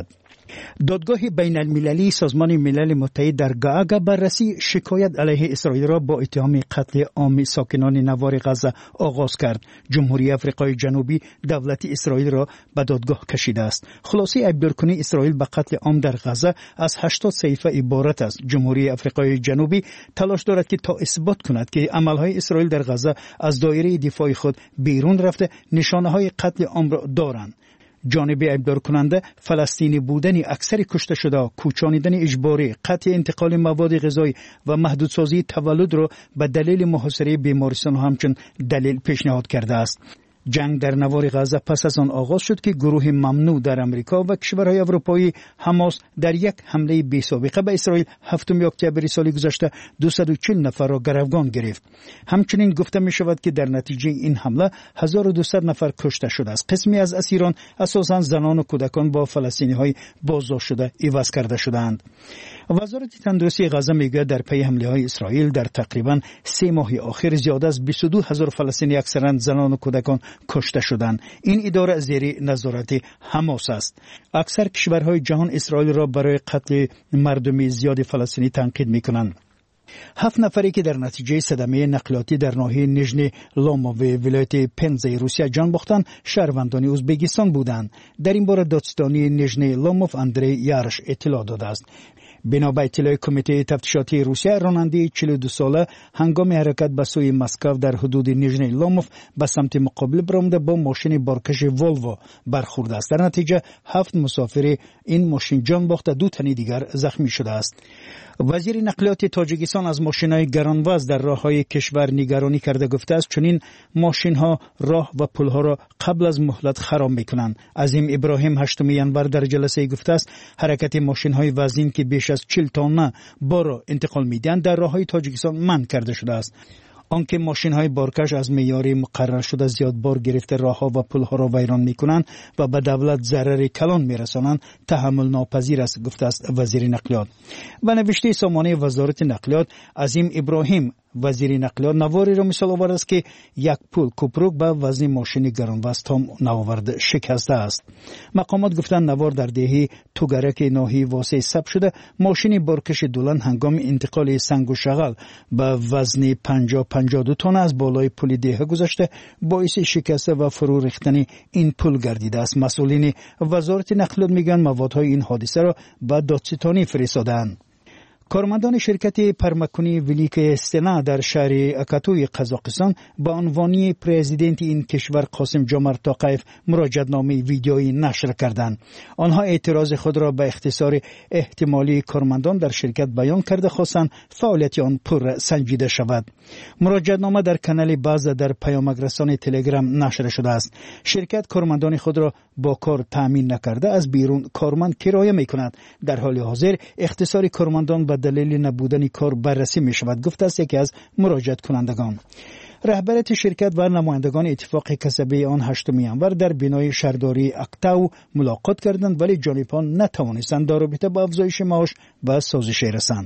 دادگاه بین المللی سازمان ملل متحد در گاگا بررسی شکایت علیه اسرائیل را با اتهام قتل عام ساکنان نوار غزه آغاز کرد. جمهوری آفریقای جنوبی دولت اسرائیل را به دادگاه کشیده است. خلاصه عبدالکنی اسرائیل به قتل عام در غزه از هشتاد صحیفه عبارت است. جمهوری آفریقای جنوبی تلاش دارد که تا اثبات کند که عملهای اسرائیل در غزه از دایره دفاع خود بیرون رفته نشانه‌های قتل عام را دارند. جانب ابدار کننده فلسطینی بودن اکثر کشته شده، کوچانیدن اجباری، قطع انتقال مواد غذایی و محدودسازی تولد را به دلیل محاصره بیمارستان همچون دلیل پیشنهاد کرده است. جنگ در نوار غزه پس از آن آغاز شد که گروه ممنوع در امریکا و کشورهای اروپایی حماس در یک حمله بی سابقه به اسرائیل هفتم اکتبر سال گذشته دویست و چهل نفر را گروگان گرفت. همچنین گفته می شود که در نتیجه این حمله هزار و دویست نفر کشته شده است. قسمی از اسیران اساساً زنان و کودکان با فلسطینی های بازداشت شده عوض کرده شدند. وزارت تندرستی غزه میگه در پی حمله های اسرائیل در تقریباً سه ماه آخر زیاد از بیست و دو هزار فلسطینی اکثرا زنان و کودکان کشته شدند. این اداره زیر نظارت حماس است. اکثر کشورهای جهان اسرائیل را برای قتل مردم زیاد فلسطینی تنقید میکنند. هفت نفری که در نتیجه صدمه نقلیاتی در ناحیه نژنی لومو و ولایت پنزه روسیه جان باختند شهروندان ازبکستان بودند. در این باره دادستانی نژنی لومو اندری یارش اطلاع داده است. بنا به اطلاع کمیته تفتیشاتی روسیه، راننده چهل و دو ساله هنگام حرکت به سوی مسکو در حدود نیژنی لوموف به سمت مقابل برآمده با ماشین بارکش ولوو برخورده است. در نتیجه هفت مسافر این ماشین جان باخته، دو تن دیگر زخمی شده است. وزیر نقلیات تاجیکستان از ماشین‌های گرانوزن در راه‌های کشور نگرانی کرده گفته است چنین ماشین‌ها راه و پل‌ها را قبل از مهلت خراب می‌کنند. عظیم ابراهیم هشتم ینور در جلسه گفته است حرکت ماشین‌های وزین که بیش از چهل تن بار را انتقال می‌دهند در راه‌های تاجیکستان منع کرده شده است. آنکه ماشین‌های بارکش از معیار مقرر شده زیاد بار گرفته راه‌ها و پل‌ها را ویران می‌کنند و به دولت ضرر کلان می‌رسانند تحمل ناپذیر است، گفته است وزیر نقلیات. و نوشته سامانه وزارت نقلیات عظیم ابراهیم وزیر نقلیات نواری را مثال آورد است که یک پل کوپروک به وزن ماشین گرانوزن تام نوآورده شکسته است. مقامات گفتند نوار در دهه توگرک ناحیه واسه ثبت شده. ماشین بارکش دولن هنگام انتقال سنگ و شغل به وزن پنجاه پنجاه و دو تن از بالای پل دهه گذشته باعث شکسته و فرو ریختن این پل گردیده است. مسئولین وزارت نقلیات میگن موادهای این حادثه را به دادستانی فرستادند. کارمندان شرکت پرمکنی ولیک استنا در شهر اکاتوی قزاقستان با عنوان پرزیدنت این کشور قاسم جمعت توقیف مراجعه‌نامه ویدیویی نشر کردند. آنها اعتراض خود را به اختصار احتمالی کارمندان در شرکت بیان کرده خواستند فعالیت آن پر سنجیده شود. مراجعه‌نامه در کانال باز در پیامک‌رسان تلگرام نشر شده است. شرکت کارمندان خود را با کار تامین نکرده از بیرون کارمند کرایه می‌کند. در حال حاضر اختصار کارمندان به دلیل نبودن کار بررسی می شود، گفته است یکی از مراجعت کنندگان. رهبرت شرکت و نمایندگان اتفاق کسبی آن هشتم ینور در بنای شهرداری اکتاو ملاقات کردند ولی جانبان نتوانستند در رابطه با افزایش معاش و سازش رسند.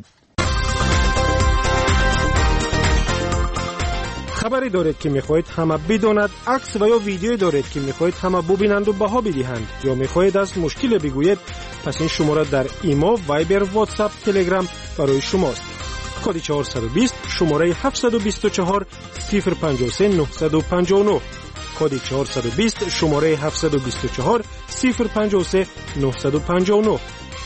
خبری دارید که میخواهید همه بداند، عکس و یا ویدیویی دارید که میخواهید همه ببینند و بها بدهند یا میخواهید از مشکل بگویید، پس این شماره در ایما، وایبر، واتساپ، تلگرام برای شماست. کد چهارصد و بیست شماره هفتصد و بیست و چهار صفر پنجاه و سه نهصد و پنجاه و نه. کد چهارصد و بیست شماره هفتصد و بیست و چهار صفر پنجاه و سه نهصد و پنجاه و نه.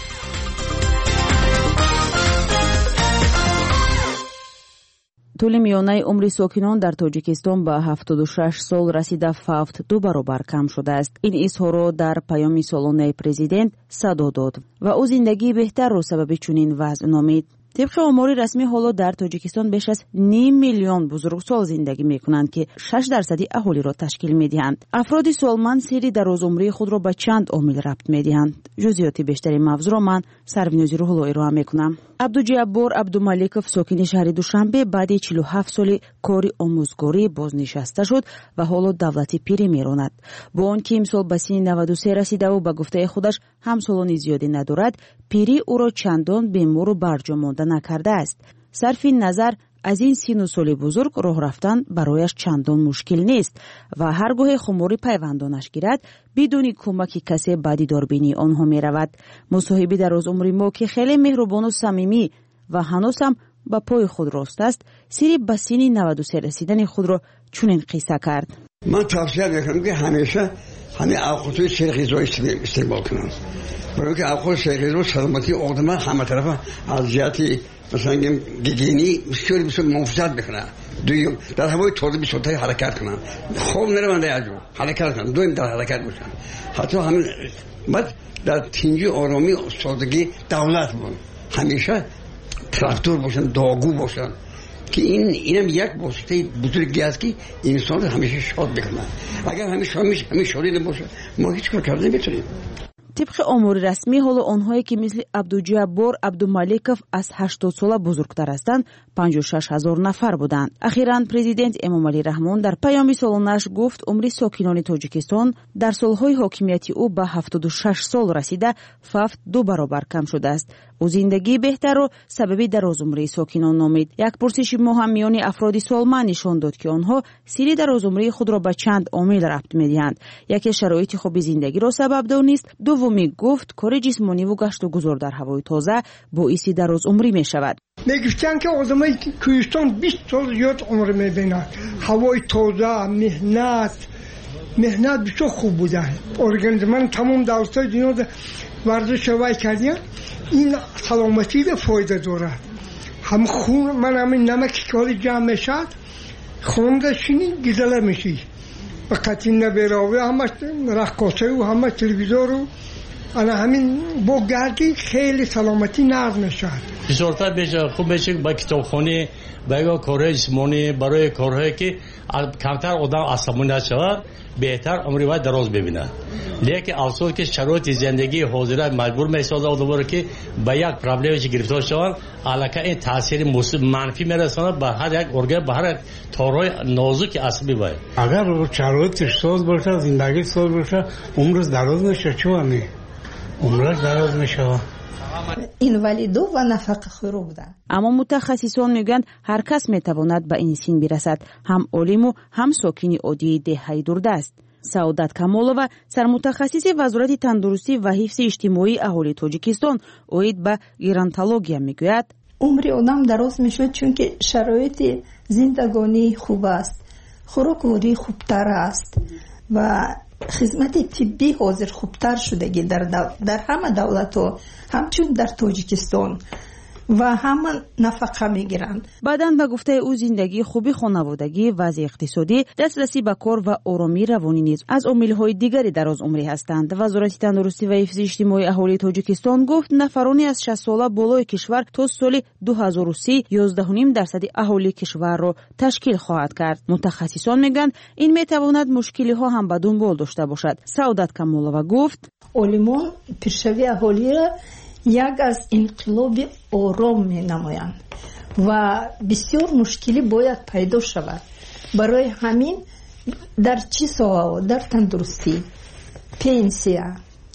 طول میانه عمر ساکنان در تاجیکستان به هفتاد و شش سال رسیده فوت دو برابر کم شده است. این اظهار را در پیام سالانه پرزیدنت صدا داد و او زندگی بهتر را سبب چنین وضع نامید. طبق آمار رسمی حالا در تاجیکستان بیش از نیم میلیون بزرگسال زندگی میکنند که شش درصدی اهالی را تشکیل میدهند. افراد سالمند سری درازعمری خود را به چند عامل ربط میدهند. جزئیات بیشتری موضوع را من سروینوزی روح‌الله ارائه میکنم. عبدالجبار عبدالملیکوف ساکن شهر دوشنبه بعد چهل و هفت سال کاری آموزگاری بازنشسته شد و حالا دولتی پیری میراند. با آنکه امسال به سن نود و سه رسیده و به گفته خودش همسالان زیادی ندارد، پیری او را چندان بیمار و برجا مانده نکرده است. صرف نظر از این سین و سال بزرگ راه رفتن برایش چندان مشکل نیست و هرگاه خماری پیوندانش گیرد بدون کمک کسی به دیداربینی آنها می رود. مصاحبه دراز عمری ما که خیلی مهربان و صمیمی و هنوز هم با پای خود راست است، سری به سین نود و سه رسیدن خود را چنین قصه کرد. من توصیه میکنم که همیشه همین اوقات سرخیز را استعمال کنم، برای اینکه اوقات سرخیز را سلامتی آدم همه طرف از جهت مثلا گیگینی بسیار بسیار محافظت بکنه. دویم در هوای تازه بسیار حرکت کنن، خواب نروند از جو حرکت کنن، دویم در حرکت باشن. حتی همین بعد در تنجی آرامی سادگی دولت باشن، همیشه تراکتور باشن، داغو باشن که این اینم یک واسطه بزرگی است که انسان همیشه شاد بکنه. اگر همیشه همیشه همیشه شادی نباشه ما هیچ کار کردن نمیتونیم. طبق امور رسمی حالا آنهایی که مثل عبدالجبار عبدالمالکов از هشتاد ساله بزرگتر هستند پنجاه و شش هزار نفر بودند. اخیراً پرزیدنت امامعلی رحمان در پیام سالانه‌اش گفت عمر ساکنان تاجیکستان در سالهای حاکمیت او به هفتاد و شش سال رسیده فقط دو برابر کم شده است. او زندگی بهتر و سبب درازعمری ساکنان نامید. یک پرسش مهم میان افراد سالمند نشان داد که آنها سری درازعمری خود را به چند عامل ربط می‌دهند. یکی شرایط خوب زندگی را سبب دانست، دومی گفت کار جسمانی و گشت و گذار در هوای تازه باعث درازعمری می‌شود. میگفتن که آدمای کوهستان بیست سال زیاد عمر می‌بینند. هوای تازه، مهنت مهنت بسیار خوب بوده. ارگانیسم تمام دولت‌های دنیا ورزش وای کردن. این سلامتی به فایده داره. هم خون من همین نمکی که جمع میشد خون داشتینی گزله میشی و قطعی نبیراوی همه رقاصه و همه تلویزور و انا همین با گردی خیلی سلامتی نرم میشد. بسیارتر بیشه خوب میشه با کتابخانه برای کارهای جسمانی، برای کارهایی که کمتر آدم عصبانی نشود بهتر عمری باید دراز ببینه. لیکن افسوس که شرایط زندگی حاضره مجبور میسازه آدم رو که به یک پرابلمی گرفتار شوند، الکه این تاثیر منفی میرسونه به هر یک ارگان، به هر یک تارهای نازک عصبی باید. اگر شرایطش ساز باشه، زندگی ساز باشه، عمرش دراز نشه. چونه عمرش دراز میشه. این ولیدو و نفقه خورو بودن. اما متخصصان میگن هر کس میتواند به این سین برسد، هم عالم و هم ساکن عادی دههای دوردست. سعادت کمالова سرمتخصص وزارت تندرستی و حفظ اجتماعی اهالی تاجیکستان اوید به گرانتولوژیا میگوید عمر آدم دراز میشود چون که شرایط زندگانی خوب است، خوراک خوبتر است و خدمت طبی حاضر خوبتر شدگی در, دو... در همه دولت ها همچون در تاجیکستان و همه نفقه میگیرند. بعداً به گفته او زندگی خوبی خانوادگی، وضع اقتصادی، دسترسی به کار و آرامی روانی نیز از عامل‌های دیگری دراز عمری هستند. وزارت تندرستی و حفظ اجتماعی اهالی تاجیکستان گفت نفرانی از شصت ساله بالای کشور تا سال دو هزار و سه یازده و نیم درصد اهالی کشور را تشکیل خواهد کرد. متخصصان میگن این میتواند مشکلی ها هم به دنبال داشته باشد. سعادت کمالова گفت عالمان پیشروی اهالی را یک از انقلاب آرام می نمایند و بسیار مشکلی باید پیدا شود. برای همین در چی ساحه؟ در تندرستی، پنسیا،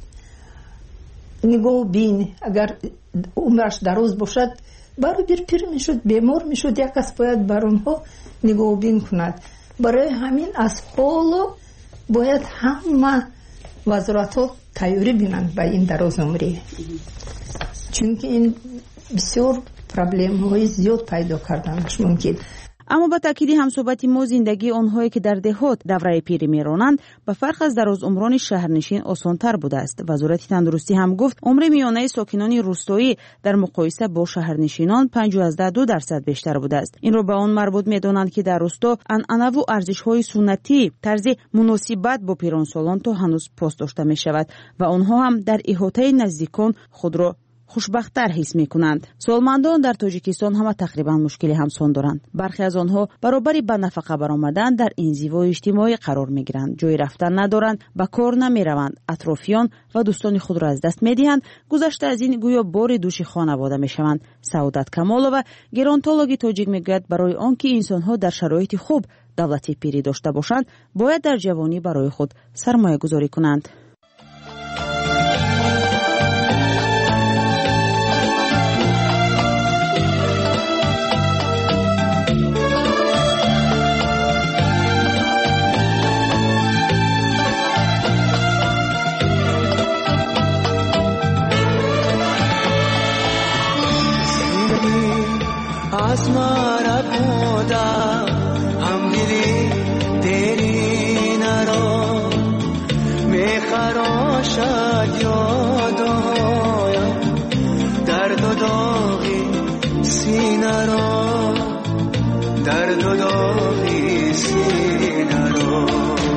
نگاه بین، اگر عمرش دراز باشد برای بیر پیر می شد، بیمار می شد، یک کس باید بر اونها نگاه بین کند. برای همین از حالا باید همه وزارت ها تیاری بینند به این دراز عمری، چون که این بسیار پرابلم های زیاد پیدا کردنش ممکن. اما با تاکید همصحبت ما زندگی آنهایی که در دهات دوره پیری میرانند به فرق از دراز عمران شهرنشین آسانتر بوده است. وزارت تندرستی هم گفت عمر میانه ساکنان روستایی در مقایسه با شهرنشینان پنجاه و دو درصد بیشتر بوده است. این را به آن مربوط میدانند که در روستا عنعنه و ارزش‌های سنتی طرز مناسبت با پیرانسالان تا هنوز پاس داشته می شود و آنها هم در احاطه نزدیکان خود را خوشبخت‌تر حس می‌کنند. سالمندان در تاجیکستان همه تقریبا مشکلی همسان دارند. برخی از آنها برابری به نفقه برآمدن در انزوای اجتماعی قرار می‌گیرند. جای رفتن ندارند، به کار نمی‌روند، اطرافیان و دوستان خود را از دست می‌دهند. گذشته از این گویا بار دوش خانواده می‌شوند. سعادت کمالova گرانتولوژی تاجیک می‌گوید برای آنکه انسان‌ها در شرایط خوب دولتی پیری داشته باشند، باید در جوانی برای خود سرمایه‌گذاری کنند. از ما نبودم هم دلی دیری نرو میخراشد یادهایم درد و داغی سینه رو درد و داغی سینه رو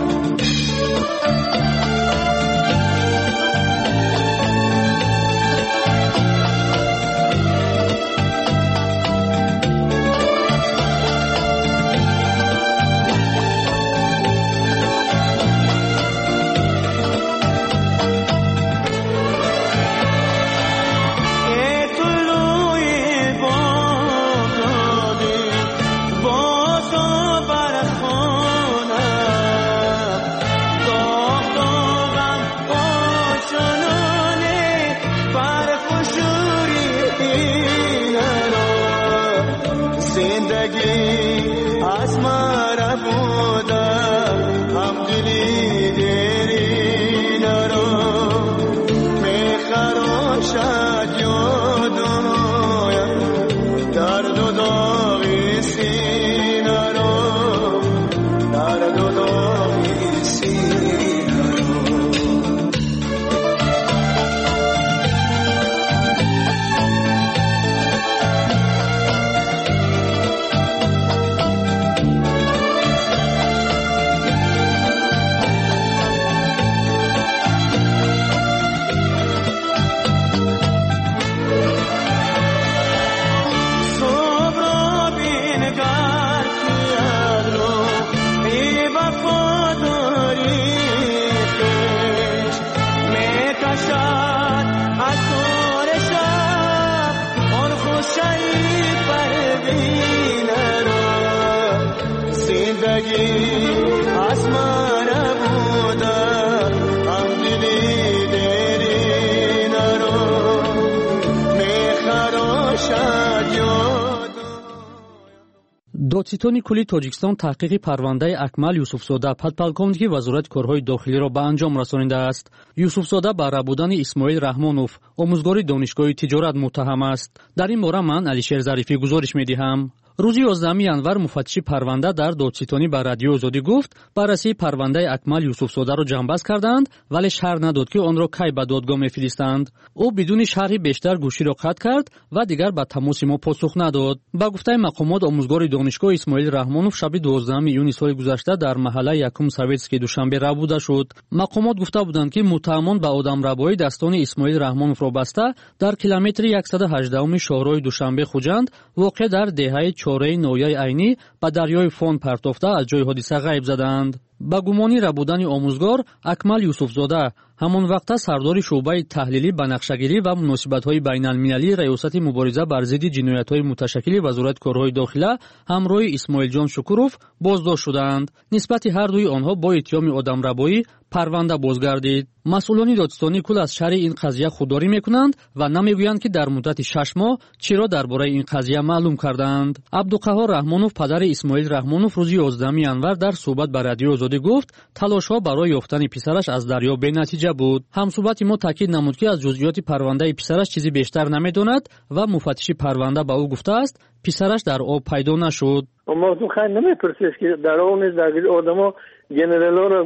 دادستانی کلی تاجیکستان تحقیق پرونده اکمل یوسفزاده подполковники وزارت کارهای داخلی را به انجام رسانیده است. یوسفزاده بر بودن اسماعیل رحمانوف آموزگار دانشگاه تجارت متهم است. در این باره من علیشیر ظریفی گزارش می‌دهم. روزی یازدهم январ مفتشی پرونده در دادستانی به رادیو آزادی گفت بررسی پرونده اکمل یوسفزاده را جنببست کردند ولی شرح نداد که آن را کی به دادگاه می‌فرستند. او بدون شرحی بیشتر گوشی را قطع کرد و دیگر به تماس ما پاسخ نداد. با گفته مقامات آموزگار دانشگاه اسماعیل رحمانوف شب دوازدهم ایون سال گذشته در محله یکم سویتسکی دوشنبه ربوده شد. مقامات گفته بودند که متهمان به آدمربایی دستان اسماعیل رحمانوف را بسته در کیلومتر صد و هجده شاهراه دوشنبه خوجند واقع در دهه چهاره نویای عینی به دریای فون پرتافته از جای حادثه غیب زدند. با گمانی ربودن آموزگار اکمل یوسفزاده همان وقت سردار شعبه تحلیلی بنقشه‌گیری و مناسبت‌های بین‌المللی ریاست مبارزه بر ضد جنایت‌های متشکل وزارت کارهای داخلی همراه اسماعیل جان شکوروف بازداشت شدند. نسبت هر دوی آنها با اتهام آدمربایی پرونده بازگردید. مسئولان دادستانی کل از شرح این قضیه خودداری میکنند و نمیگویند که در مدت شش ماه چرا درباره این قضیه معلوم کردند. عبدالقهار رحمانوف پدر اسماعیل رحمانوف روز یازدهم январ در صحبت با رادیو آزادی گفت تلاش‌ها برای یافتن پسرش از دریا بی‌نتیجه بود. همصحبت ما تاکید نمود که از جزئیات پرونده پسرش چیزی بیشتر نمیداند و مفتش پرونده به او گفته است پسرش در آب پیدا نشد. ما تو خیلی نمیپرسیش که در آب نیست درگیر آدما جنرالا را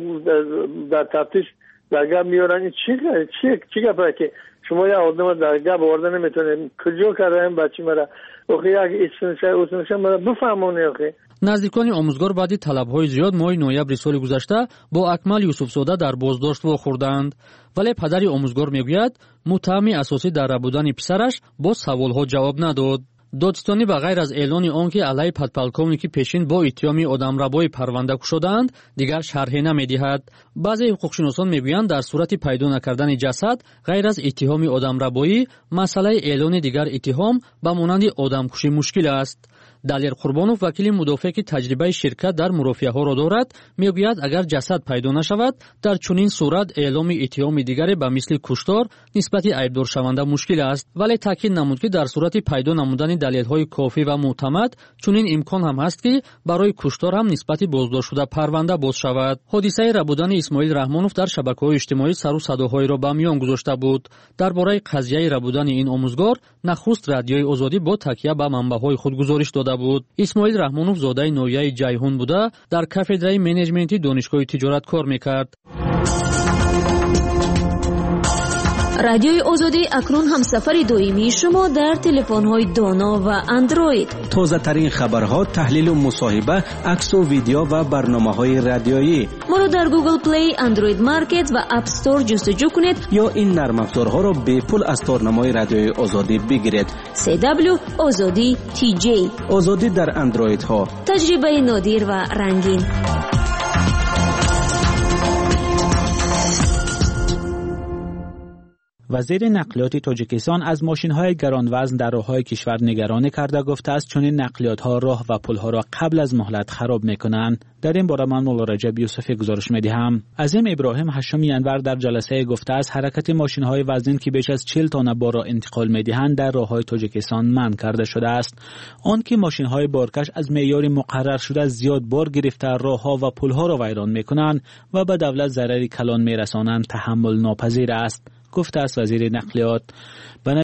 در تفتیش در گپ میارن. چی چی چی گپه که شما یه آدم در گپ آورده نمیتونه کجا کرده این بچه مرا اوخی اگه اسمشه اسمشه مرا بفهمونه. اوخی نزدیکان آموزگار بعد طلب‌های زیاد ماه نوامبر سال گذشته با اکمل یوسفزاده در بازداشت واخوردند ولی پدر آموزگار میگوید متهم اساسی در ربودن پسرش با سوال‌ها جواب نداد. دادستانی به غیر از اعلان آنکه علیه подполковники پیشین با اتهام آدمربایی پرونده شدند دیگر شرحی نمیدهد. بعضی حقوقشناسان میگویند در صورت پیدا نکردن جسد غیر از اتهام آدمربایی مسئله اعلان دیگر اتهام به مانند آدمکشی مشکل است. далер қурбонов вакили мудофеъ ки таҷрибаи ширкат дар мурофиаҳоро дорад мегӯяд агар ҷасад пайдо нашавад дар чунин сурат эъломи иттиҳоми дигаре ба мисли куштор нисбати айбдоршаванда мушкил аст вале таъкид намуд ки дар сурати пайдо намудани далелҳои кофӣ ва мӯътамад чунин имкон ҳам ҳаст ки барои куштор ҳам нисбати боздоштшуда парванда боз шавад. ҳодисаи рабудани исмоил раҳмонов дар шабакаҳои иҷтимоӣ сару садоҳоеро ба миён гузошта буд. дар бораи қазияи рабудани ин омӯзгор нахуст радиои озодӣ бо такя ба манбаъҳои худ гузориш дода буд. исмоил раҳмонов зодаи ноҳияи ҷайҳун буда дар кафедраи менеҷменти донишгоҳи тиҷорат кор мекард. радиои озодӣ акнун ҳамсафари доимии шумо дар телефонҳои доно ва андроид. тозатарин хабарҳо, таҳлилу мусоҳиба, аксу видео ва барномаҳои радиоӣ. моро дар Google Play, Android Market ва App Store ҷустуҷӯ кунед ё ин нармафзорҳоро бепул аз торнамои радиои озодӣ бигиред. си дабл ю озодӣ ти ҷей. озодӣ дар андроидҳо. таҷрибаи нодир ва рангин. وزیر نقلیات تاجیکستان از ماشین‌های گرانوزن در راه‌های کشور نگرانی کرده گفته است چون این نقلیات‌ها راه و پل‌ها را قبل از مهلت خراب می‌کنند. در این باره من مولا رجب یوسفی گزارش می‌دهم. عظیم ابراهیم هشمی انور در جلسه گفته است حرکت ماشین‌های وزن که بیش از چهل تن بار را انتقال می‌دهند در راه‌های تاجیکستان منع کرده شده است. آن که ماشین‌های بارکش از معیار مقرر شده زیاد بار گرفته راه‌ها و پل‌ها را ویران می‌کنند و به دولت ضرری کلان می‌رسانند تحمل ناپذیر است. گفته است وزیر نقلیات.